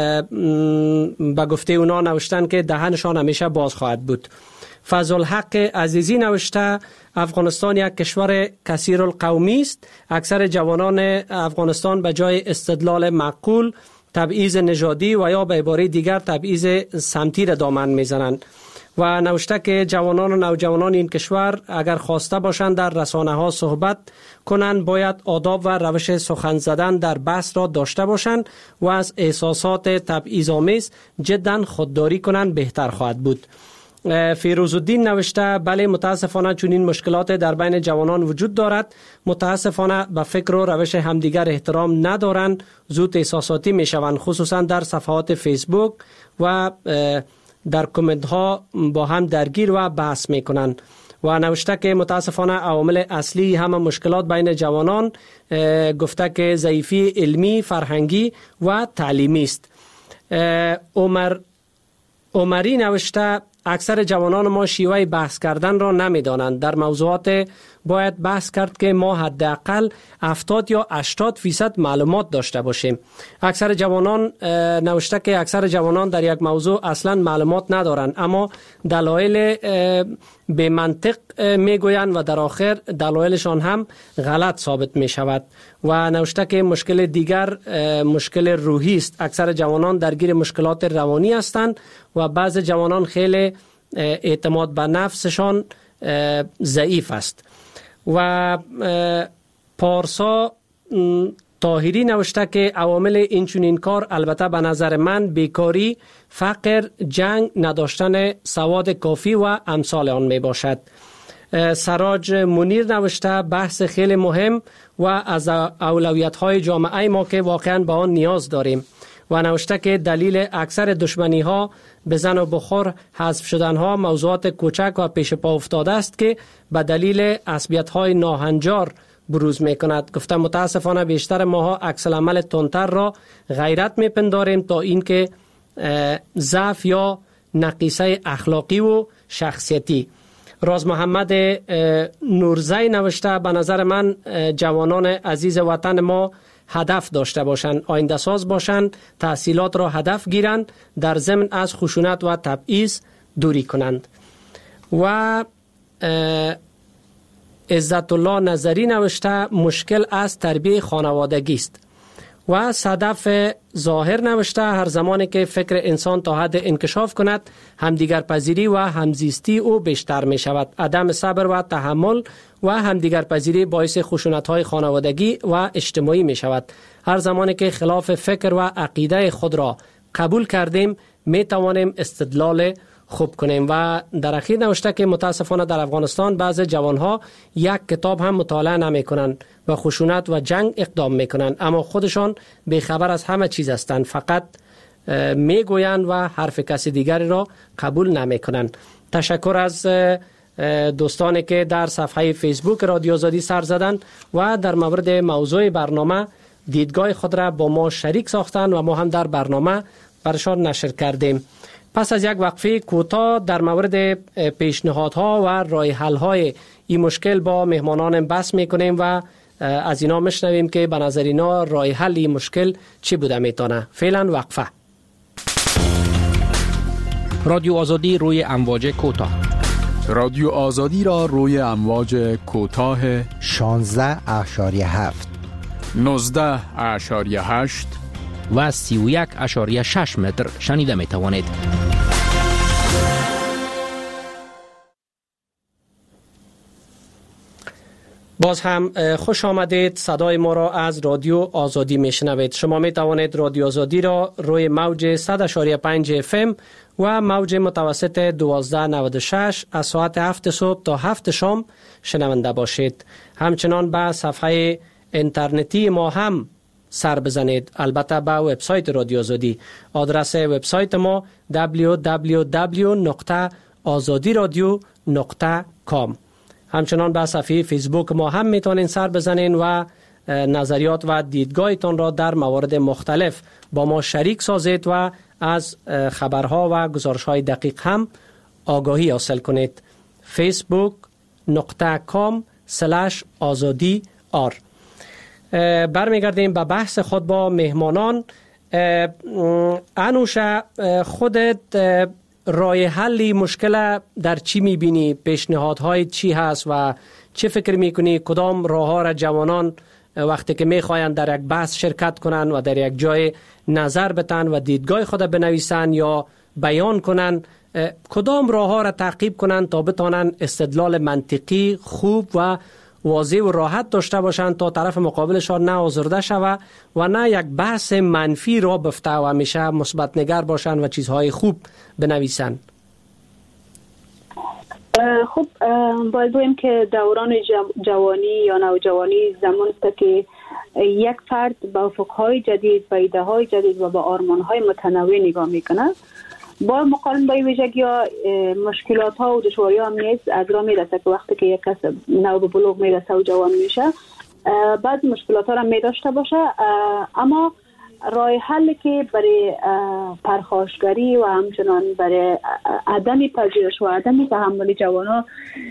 به گفته اونا نوشتن که دهنشان همیشه باز خواهد بود. فضل حق عزیزی نوشته افغانستان یک کشور کثیر القومی است. اکثر جوانان افغانستان به جای استدلال معقول تبعیض نژادی و یا به عباره دیگر تبعیض سمتی را دامن میزنند. و نوشته که جوانان و نوجوانان این کشور اگر خواسته باشند در رسانه ها صحبت کنند، باید آداب و روش سخن زدن در بحث را داشته باشند و از احساسات تبعیض آمیز جدا خودداری کنند، بهتر خواهد بود. فیروز الدین نوشته بله متاسفانه چنین مشکلات در بین جوانان وجود دارد. متاسفانه به فکر و روش همدیگر احترام ندارند، زود احساساتی می شوند، خصوصا در صفحات فیسبوک و در کامنت ها با هم درگیر و بحث می کنند. و نوشته که متاسفانه عوامل اصلی همه مشکلات بین جوانان گفته که ضعیفی علمی، فرهنگی و تعلیمی است. عمر عمری نوشته اکثر جوانان ما شیوه بحث کردن را نمی دانند. در موضوعات باید بحث کرد که ما حداقل هفتاد یا هشتاد فیصد معلومات داشته باشیم. اکثر جوانان نوشته که اکثر جوانان در یک موضوع اصلا معلومات ندارند، اما دلایل به منطق می گویند و در آخر دلایلشان هم غلط ثابت می شود. و نوشته که مشکل دیگر مشکل روحی است. اکثر جوانان درگیر مشکلات روانی هستند و بعض جوانان خیلی اعتماد به نفسشان ضعیف است. و پارسا طاهری نوشته که عوامل این چنین کار البته به نظر من بیکاری، فقر، جنگ، نداشتن سواد کافی و امثال آن می باشد. سراج منیر نوشته بحث خیلی مهم و از اولویت های جامعه ما که واقعا به آن نیاز داریم. و نوشته که دلیل اکثر دشمنی ها به زن و بخور، حذف شدن ها، موضوعات کوچک و پیش پا افتاده است که به دلیل عصبیت های ناهنجار بروز می کند. گفتم متاسفانه بیشتر ماها عکس العمل تندتر را غیرت می پنداریم تا اینکه ضعف یا نقیصه اخلاقی و شخصیتی. راز محمد نورزی نوشته به نظر من جوانان عزیز وطن ما هدف داشته باشند، آینده ساز باشند، تحصیلات را هدف گیرند، در ضمن از خشونت و تبعیض دوری کنند. و عزت الله نظری نوشته مشکل از تربیت خانوادگی است. و صدف ظاهر نوشته هر زمانی که فکر انسان تا حد انکشاف کند، همدیگر پذیری و همزیستی او بیشتر می شود. عدم صبر و تحمل و همدیگر پذیری باعث خشونت های خانوادگی و اجتماعی می شود. هر زمانی که خلاف فکر و عقیده خود را قبول کردیم، می توانیم استدلال خوب کنیم. و در اخیر نوشته که متاسفانه در افغانستان بعض جوانها یک کتاب هم مطالعه نمی کنند و خشونت و جنگ اقدام می کنند، اما خودشان بیخبر از همه چیز هستند، فقط می گویند و حرف کسی دیگری را قبول نمی کنند. تشکر از دوستانی که در صفحه فیسبوک رادیو آزادی سر زدند و در مورد موضوع برنامه دیدگاه خود را با ما شریک ساختند و ما هم در برنامه برشان نشر کردیم. پس از یک وقفه کوتاه در مورد پیشنهادها و راه حل‌های این مشکل با مهمانان بحث میکنیم و از اینا میشنویم که به نظر اینا راه حل این مشکل چی بوده میتونه. فعلا وقفه. رادیو آزادی روی امواج کوتاه. رادیو آزادی را روی امواج کوتاه شانزده اشاریه هفت، نوزده اشاریه هشت و سی و یک اشاریه شش متر شنیده می توانید. باز هم خوش آمدید. صدای ما را از رادیو آزادی میشنوید. شما می توانید رادیو آزادی را روی موج صد و شش پنج اف ام و موج متوسط دوازده نود و شش از ساعت هفت صبح تا هفت شام شنونده باشید. همچنان به صفحه اینترنتی ما هم سر بزنید، البته به وبسایت رادیو آزادی. آدرس وبسایت ما دبلیو دبلیو دبلیو دات آزادی رادیو دات کام. همچنان به صفحه فیسبوک ما هم میتونین سر بزنین و نظریات و دیدگاهتان را در موارد مختلف با ما شریک سازید و از خبرها و گزارش‌های دقیق هم آگاهی حاصل کنید. فیسبوک دات کام اسلش آزادی آر. برمیگردیم به بحث خود با مهمانان. انوشه، خودت راه حل مشکل در چی میبینی؟ پیشنهادهای چی هست و چه فکر میکنی کدام راه ها را جوانان وقتی که میخواین در یک بحث شرکت کنن و در یک جای نظر بتن و دیدگاه خود بنویسن یا بیان کنن، کدام راه ها را تعقیب کنن تا بتانن استدلال منطقی خوب و واضح و راحت داشته باشند تا طرف مقابلشان نه آزرده شوه و نه یک بحث منفی را بفته و همیشه مثبت نگر باشند و چیزهای خوب بنویسند؟ خب باید بگویم که دوران جوانی یا نوجوانی زمان است که یک فرد با افقهای جدید، با ایده های جدید و با آرمان های متنوع نگاه میکنه. با مقارن با ویژگی ها مشکلات ها و دشواری ها هم نیست. از راه میرسه که وقتی که یک کس نو به بلوغ میرسه و جوان میشه بعضی مشکلات ها را میداشته باشه، اما راه حل که برای پرخاشگری و همچنان برای عدم پذیرش و عدم تحمل جوانان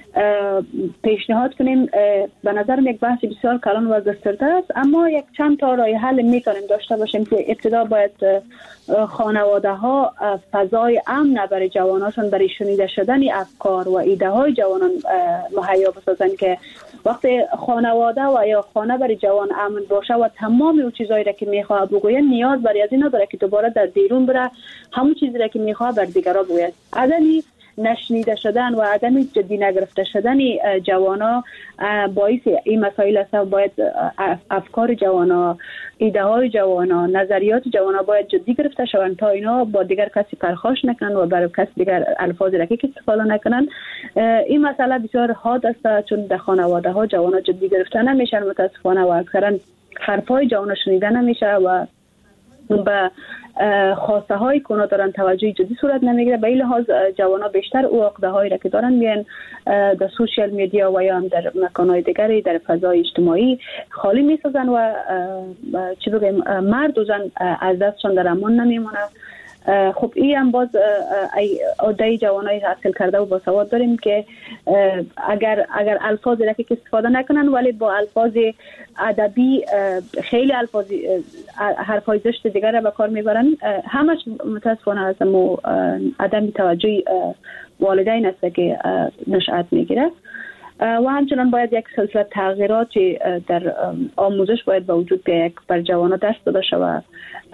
پیشنهاد کنیم، به نظرم یک بحث بسیار کلان و گسترده است. اما یک چند تا راه حل میتونیم داشته باشیم که ابتدا باید خانواده ها فضای امن برای جواناشون برای شنیده شدن افکار و ایده های جوانان مهیا بسازن که وقتی خانواده و یا خانه برای جوان امن باشه و تمام اون چیزایی را که میخواد بگوید نیاز برای از این نداره که دوباره در دیرون بره همون چیزی را که میخواد بر دیگران بگوید. عدمی نشنیده شدن و عدم جدی نگرفته شدن جوانا باعث این مسائل است. باید افکار جوانا، ایده های جوانا، نظریات جوانا باید جدی گرفته شوند تا اینا با دیگر کسی پرخاش نکنن و برای کسی دیگر الفاظ رکیک استفاده نکنن. این مسئله بسیار حاد است چون در خانواده ها جوانا جدی گرفته نمیشن متاسفانه و اکثرا حرفای جوانا شنیده نمیشه و به خواسته های کونا دارن توجه جدی صورت نمیگیره. به این لحاظ جوانا بیشتر او عقده هایی را که دارن میان در سوشیال میدیا و یا هم در مکانهای دیگری در فضای اجتماعی خالی میسازن و چی بگیم مرد و زن از دستشان در امان نمیمونه. خب این هم باز عده جوانای حاصل کرده و باسواد داریم که اگر اگر الفاظ رکیک استفاده نکنن ولی با الفاظ ادبی خیلی الفاظ حرفای زشت دیگر را به کار میبرن، همش متاسفانه از مو عدم توجه والدین است که نشأت میگیره. و همچنان باید یک سلسله تغییرات در آموزش باید به وجود بیاید بر جوانان دست داده شود.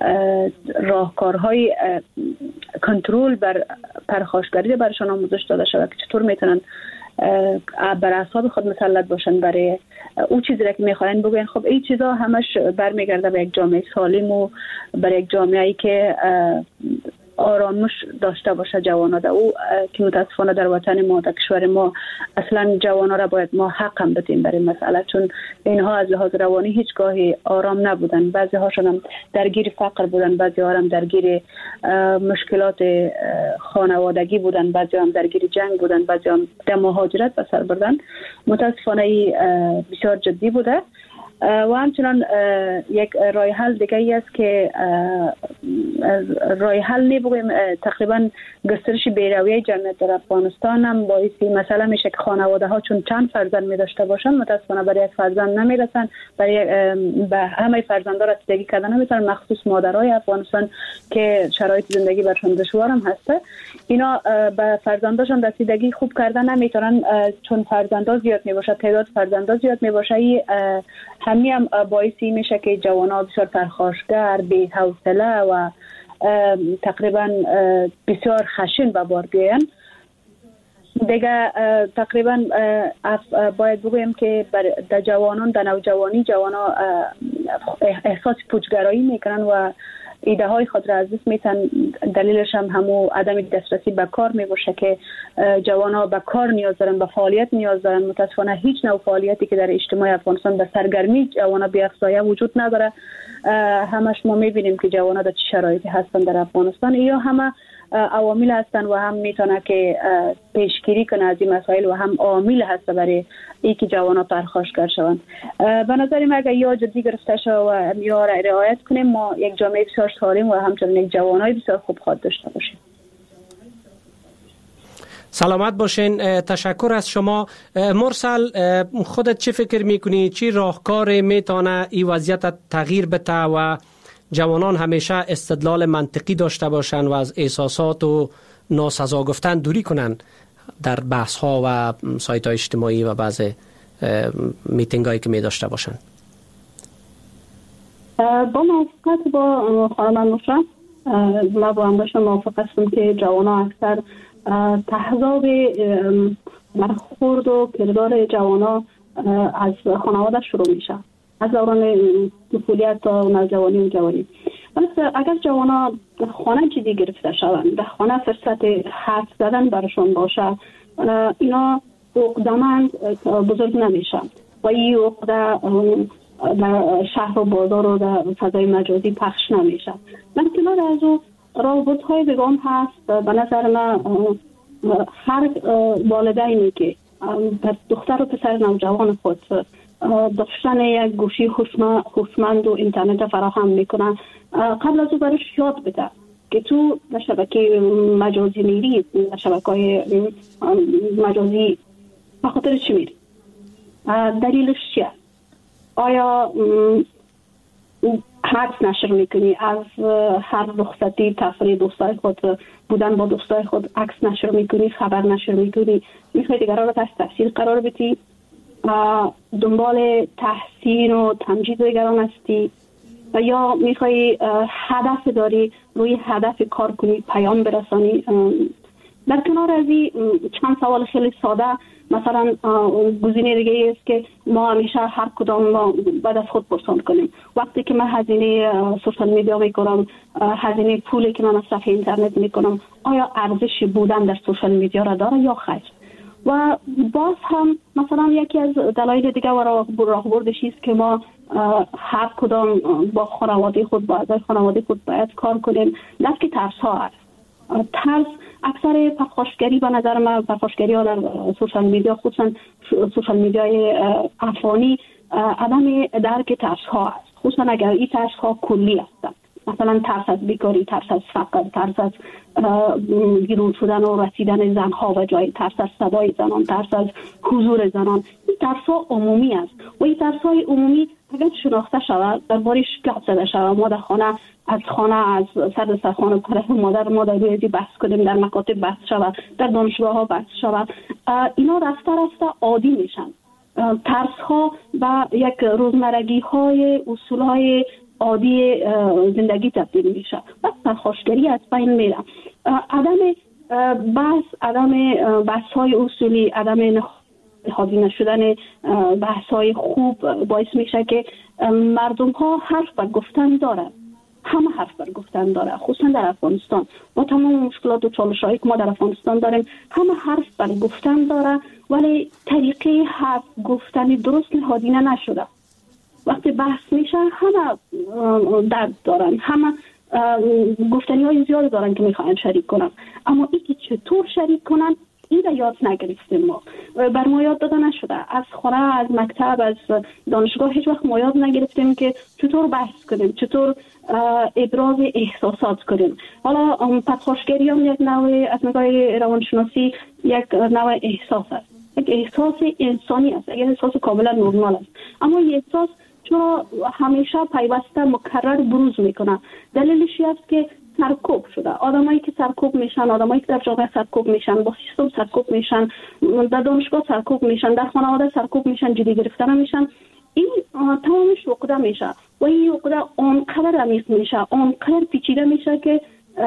راهکارهای کنترل بر پرخاشگری برشان آموزش داده شود که چطور میتونن بر اعصاب خود مسلط باشن برای او چیزی را که میخواین بگوین. خب این چیزا همش برمیگرده به یک جامعه سالم و برای یک جامعه‌ای که آرامش داشته باشه جوانا در او که متاسفانه در وطن ما در کشور ما اصلا جوانا را باید ما حق هم بدیم برای مسئله، چون اینها از لحاظ روانی هیچگاهی آرام نبودن. بعضی هاشون هم درگیر فقر بودن، بعضی ها هم درگیر مشکلات خانوادگی بودن، بعضی هم درگیر جنگ بودن، بعضی هم در مهاجرت به سر بردن. متاسفانه بسیار جدی بوده. و همچنان یک راه حل دیگه ای است که راه حل نبویم تقریبا گسترش بیرویه جمعیت در افغانستان هم باعث مسئله میشه که خانواده ها چون چند فرزند می داشته باشن متاسفانه برای یک فرزند نمیرسن، برای به همه فرزندا رسیدگی کردن نمیتونن، مخصوص مادرای افغانستان که شرایط زندگی برشون دشوار هم هسته، اینا به فرزنداشون رسیدگی خوب کردن نمیتونن چون فرزندا زیاد میباشه، تعداد فرزندا زیاد میباشه. همین هم باعثی میشه که جوانان بسیار پرخاشگر، بی‌حوصله و تقریبا بسیار خشن به بار بیاین. دیگه تقریبا باید بگویم که در جوانان، در نوجوانی جوانان احساس پوچگرایی میکنن و ایده های خود را از دست میتن. دلیلش هم همو عدم دسترسی به کار میباشه که جوانا به کار نیاز دارن، به فعالیت نیاز دارن. متاسفانه هیچ نوع فعالیتی که در اجتماع افغانستان به سرگرمی جوانا بی‌افزایش وجود نداره. همش ما میبینیم که جوانا در چه شرایطی هستن در افغانستان. یا همه عوامل هستن و هم میتونه که پیشگیری کنه از این مسائل و هم عامل هست برای اینکه جوانا پرخاشگر شوند. به نظر من اگر یا جدی گرفته شود و یا رعایت کنیم ما یک جامعه بسیار سالم و همچنین یک جوانای بسیار خوب خواهد داشته باشیم. سلامت باشین. تشکر از شما. مرسل، خودت چی فکر میکنی؟ چی راهکار میتونه این وضعیت تغییر بده و جوانان همیشه استدلال منطقی داشته باشن و از احساسات و ناسزا گفتن دوری کنن در بحث ها و سایت های اجتماعی و بعض میتینگ هایی که می داشته باشن؟ با موافقت با خانم مشرف ما با هم باشم موافق هستم که جوانان اکثر تحضاب برخورد و کردار جوانان از خانواده شروع میشه، از دوران طفولیت تا نوجوانی و جوانی. ولی اگر جوانان خانه جدی گرفته شوند، در خانه فرصت حرف زدن برشون باشه، اینا عقده‌مند بزرگ نمیشن و این عقده در شهر و بازار و در فضای مجازی پخش نمیشه. من کنار از او رابط های بگم هست. به نظر من هر والدینی که در دختر و پسر نوجوان خود داشتن یک گوشی هوشمند و اینترنت فراهم میکنن، قبل از او برش یاد بده که تو در شبکه مجازی میری، در شبکه مجازی به خاطر چی میری؟ دلیلش چیه؟ آیا عکس نشر میکنی؟ از هر رخصتی تفریح دوستای خود بودن با دوستای خود عکس نشر میکنی، خبر نشر میکنی؟ میخوای دیگران را تحت تاثیر قرار بدی؟ دنبال تحسین و تمجید دیگران هستی و یا میخوای هدف داری روی هدف کار کنی، پیام برسانی؟ در کنار از این چند سوال خیلی ساده، مثلا گزینه دیگه است که ما همیشه هر کدام ما بعد از خود پرسان کنیم وقتی که من هزینه سوشال میدیا میکنم، هزینه پولی که من از صفحه اینترنت میکنم، آیا ارزش بودن در سوشال میدیا را داره یا خیر؟ و باز هم مثلا یکی از دلایل دیگه و راهبردش است که ما هر کدام با خانواده خود، با اعضای خانواده خود باید کار کنیم. نه که ترس ها هست. ترس اکثر پرخاشگری به نظر من، پرخاشگری ها در سوشال میدیا، خصوصا سوشال میدیای افغانی، عدم درک ترس ها هست، خصوصا اگر این ترس ها کلی هستند. مثلا ترس از بیکاری، ترس از فقر، ترس از گیرون شدن و رسیدن زنها و جای، ترس از صدای زنان، ترس از حضور زنان. این ترس ها عمومی است و این ترس های عمومی اگر شناخته شود، دربارش گپ زده شود، ما در خانه از خانه از سر سر خانه طرف مادر ما در روی بحث کنیم، در مکاتب بحث شود، در دانشگاه ها بحث شود، اینا رفته رفته عادی میشن. ترس ها و یک روزمرگی های اصول های عادی زندگی تبدیل میشه و پرخاشگری از بین میره. عدم بحث، عدم بحث های اصولی، عدم نهادی نشدن بحث های خوب باعث میشه که مردم ها حرف بر گفتن دارن، همه حرف بر گفتن داره. خصوصا در افغانستان با تمام مشکلات و چالش هایی که ما در افغانستان داریم، همه حرف بر گفتن داره ولی طریقه حرف گفتنی درست نهادینه نشده. وقتی بحث میشه همه درد دارن، همه گفتنی های زیاد دارن که میخواین شریک کنن، اما اینکه چطور شریک کنن این را یاد نگرفتیم. ما بر ما یاد داده نشده، از خانه، از مکتب، از دانشگاه هیچ وقت ما یاد نگرفتیم که چطور بحث کنیم، چطور ابراز احساسات کنیم. حالا پرخاشگری هم یک نوع از نگاه روانشناسی یک نوع احساس است، یک احساس انسانی است، یک احساس کاملا نرمال است، اما این احساس چرا همیشه پیوسته مکرر بروز میکنه؟ دلیلش است که سرکوب شده. آدمایی که سرکوب میشن، آدمایی که در جامعه سرکوب میشن، با سیستم سرکوب میشن، در دانشگاه سرکوب میشن، در خانواده سرکوب میشن، جدی گرفته نمیشن، این تمامش عقده میشه و این عقده آنقدر عمیق میشه، آنقدر پیچیده میشه که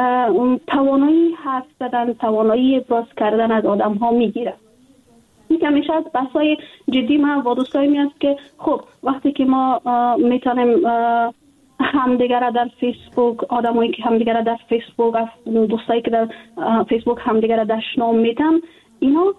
توانایی حرف زدن، توانایی ابراز کردن از آدم ها میگیره. این که میشه از بحثای جدی من با دوستایی میاد که خب وقتی که ما میتونیم همدیگر در فیسبوک، آدمایی که همدیگر در فیسبوک، دوستایی که در فیسبوک همدیگر در شنام میتن، اینا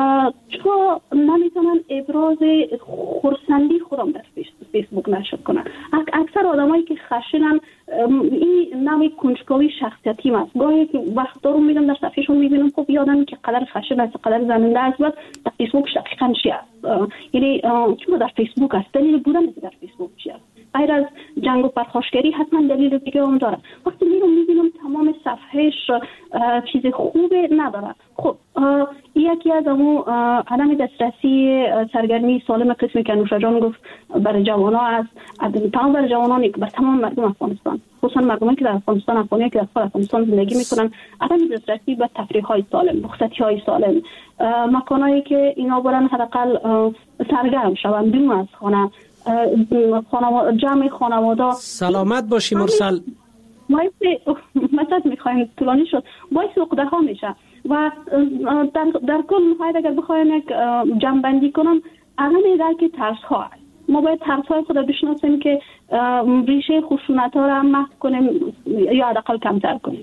چرا نمیتونن ابراز خرسندی خودم در فیسبوک نشر کنن؟ اکثر آدمایی که خشنن این نوع کنجکاوی شخصیتی است. گاهی که وقتا رو میدم در صفحهشون میبینم خب یه آدمی که قدر خشن است، قدر زننده است، بعد در فیسبوک دقیقاً چی است؟ یعنی چون در فیسبوک است، دلیل بودن در فیسبوک چی است؟ غیر از جنگ و پرخاشگری حتما دلیل دیگه هم داره. وقتی میرم میبینم تمام صفحهش چیز خوبه نداره، خب یکی از امو عدم دسترسی سرگرمی سالم قسمی که نوشا جان گفت برای جوانا است، تمام برای جوانان، بر تمام مردم افغانستان، خصوصا مردمی که در افغانستان، افغانی که در خارج افغانستان زندگی میکنن، عدم دسترسی به تفریح های سالم، رخصتی های سالم، مکانایی که اینا برن حداقل سرگرم شون بیرون از خانه، خانواده، جمع خانواده. سلامت باشی مرسل. باعث مثلا میخوایم طولانی شد، باعث عقده ها میشه و در, در کل نهایت اگر بخوایم یک جمع‌بندی کنم، عدم درک ترس ها است. ما باید ترس های خود بشناسیم که ریشه خشونت ها را محو کنیم یا حداقل کمتر کنیم.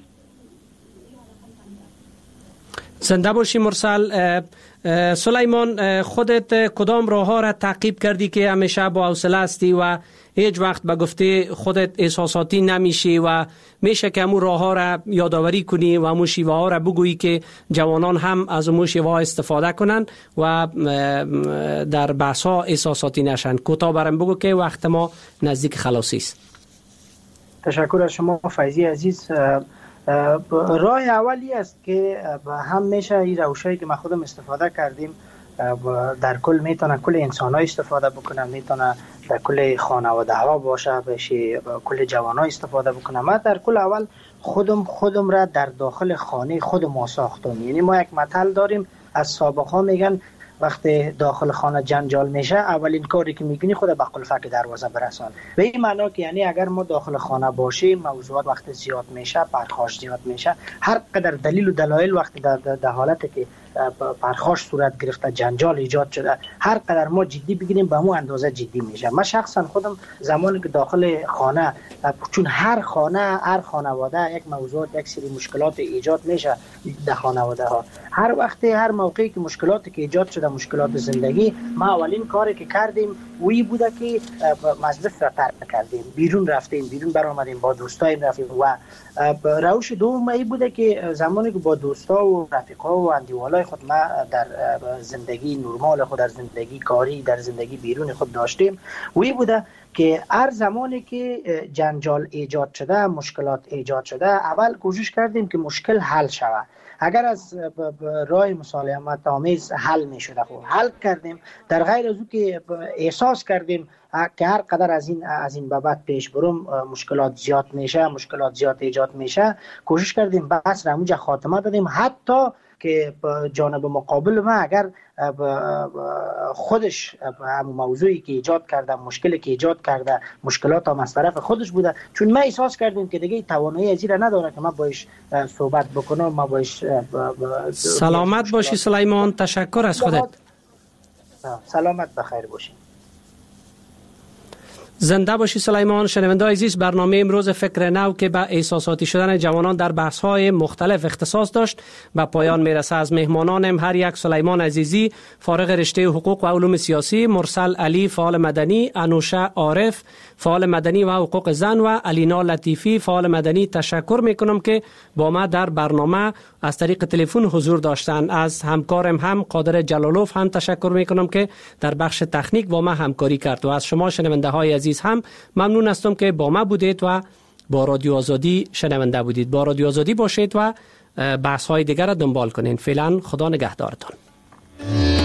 زنده باشی مرسل. سلیمان، خودت کدام راه ها را تعقیب کردی که همیشه با حوصله هستی و هیچ وقت به گفته خودت احساساتی نمیشی و میشه که همون راه ها را یادآوری کنی و همون شیوه ها را بگویی که جوانان هم از همون شیوه ها استفاده کنن و در بحث ها احساساتی نشن؟ کوتاه برام بگو که وقت ما نزدیک خلاصی است. تشکر از شما فیضی عزیز. راه اولی است که هم میشه این روشایی که ما خودم استفاده کردیم در کل میتونه کل انسان ها استفاده بکنه، میتونه در کل خانواده ها باشه، بشه کل جوان ها استفاده بکنه. ما در کل اول خودم خودم را در داخل خانه خود ما ساختم. یعنی ما یک مثل داریم از سابق ها، میگن وقتی داخل خانه جنجال میشه اولین کاری که میکنی خود به قلفک دروازه برسان. به این معنا که یعنی اگر ما داخل خانه باشیم موضوعات وقتی زیاد میشه، پرخاش زیاد میشه، هر قدر دلیل و دلایل وقتی در, در حالتی که پرخاش صورت گرفته، جنجال ایجاد شده، هر قدر ما جدی بگیریم به مو اندازه جدی میشه. من شخصا خودم زمانی که داخل خانه، چون هر خانه، هر خانواده یک موضوع، یک سری مشکلات ایجاد میشه در خانواده ها، هر وقتی هر موقعی که مشکلاتی که ایجاد شده، مشکلات زندگی، ما اولین کاری که کردیم وی بوده که مجلس را ترک کردیم، بیرون رفتیم، بیرون برآمدیم، با دوستایم رفتیم و روش دوم ای بوده که زمانی که با دوستا و رفیقا و اندیوالای خود ما در زندگی نرمال خود، در زندگی کاری، در زندگی بیرون خود داشتیم، وی بوده که هر زمانی که جنجال ایجاد شده، مشکلات ایجاد شده، اول کوشش کردیم که مشکل حل شود. اگر از راه مسالمت آمیز حل می شده خب حل کردیم، در غیر از او که احساس کردیم که هر قدر از این از این بابت پیش برم مشکلات زیاد میشه، مشکلات زیاد ایجاد میشه، کوشش کردیم بس را اونجا خاتمه دادیم. حتی که جانب مقابل ما اگر خودش همون موضوعی که ایجاد کرده، مشکلی که ایجاد کرده، مشکلات هم از طرف خودش بوده، چون ما احساس کردیم که دیگه توانایی از این نداره که ما باش صحبت بکنم، ما باش. سلامت باشی سلیمان، تشکر از خودت. سلامت بخیر باشی. زنده باشی سلیمان. شنونده‌های عزیز، برنامه امروز فکر نو که به احساساتی شدن جوانان در بحث‌های مختلف اختصاص داشت به پایان میرسه. از مهمانانم هر یک سلیمان عزیزی فارغ رشته حقوق و علوم سیاسی، مرسل علی فعال مدنی، انوشه عارف فعال مدنی و حقوق زن و علینا لطیفی فعال مدنی تشکر میکنم که با ما در برنامه از طریق تلفن حضور داشتند. از همکارم هم قادر جلالوف هم تشکر میکنم که در بخش تکنیک با ما همکاری کرد و از شما شنونده های عزیز هم ممنون هستم که با ما بودید و با رادیو آزادی شنونده بودید. با رادیو آزادی باشید و بحث های دیگر را دنبال کنید. فعلا خدا نگهدارتان.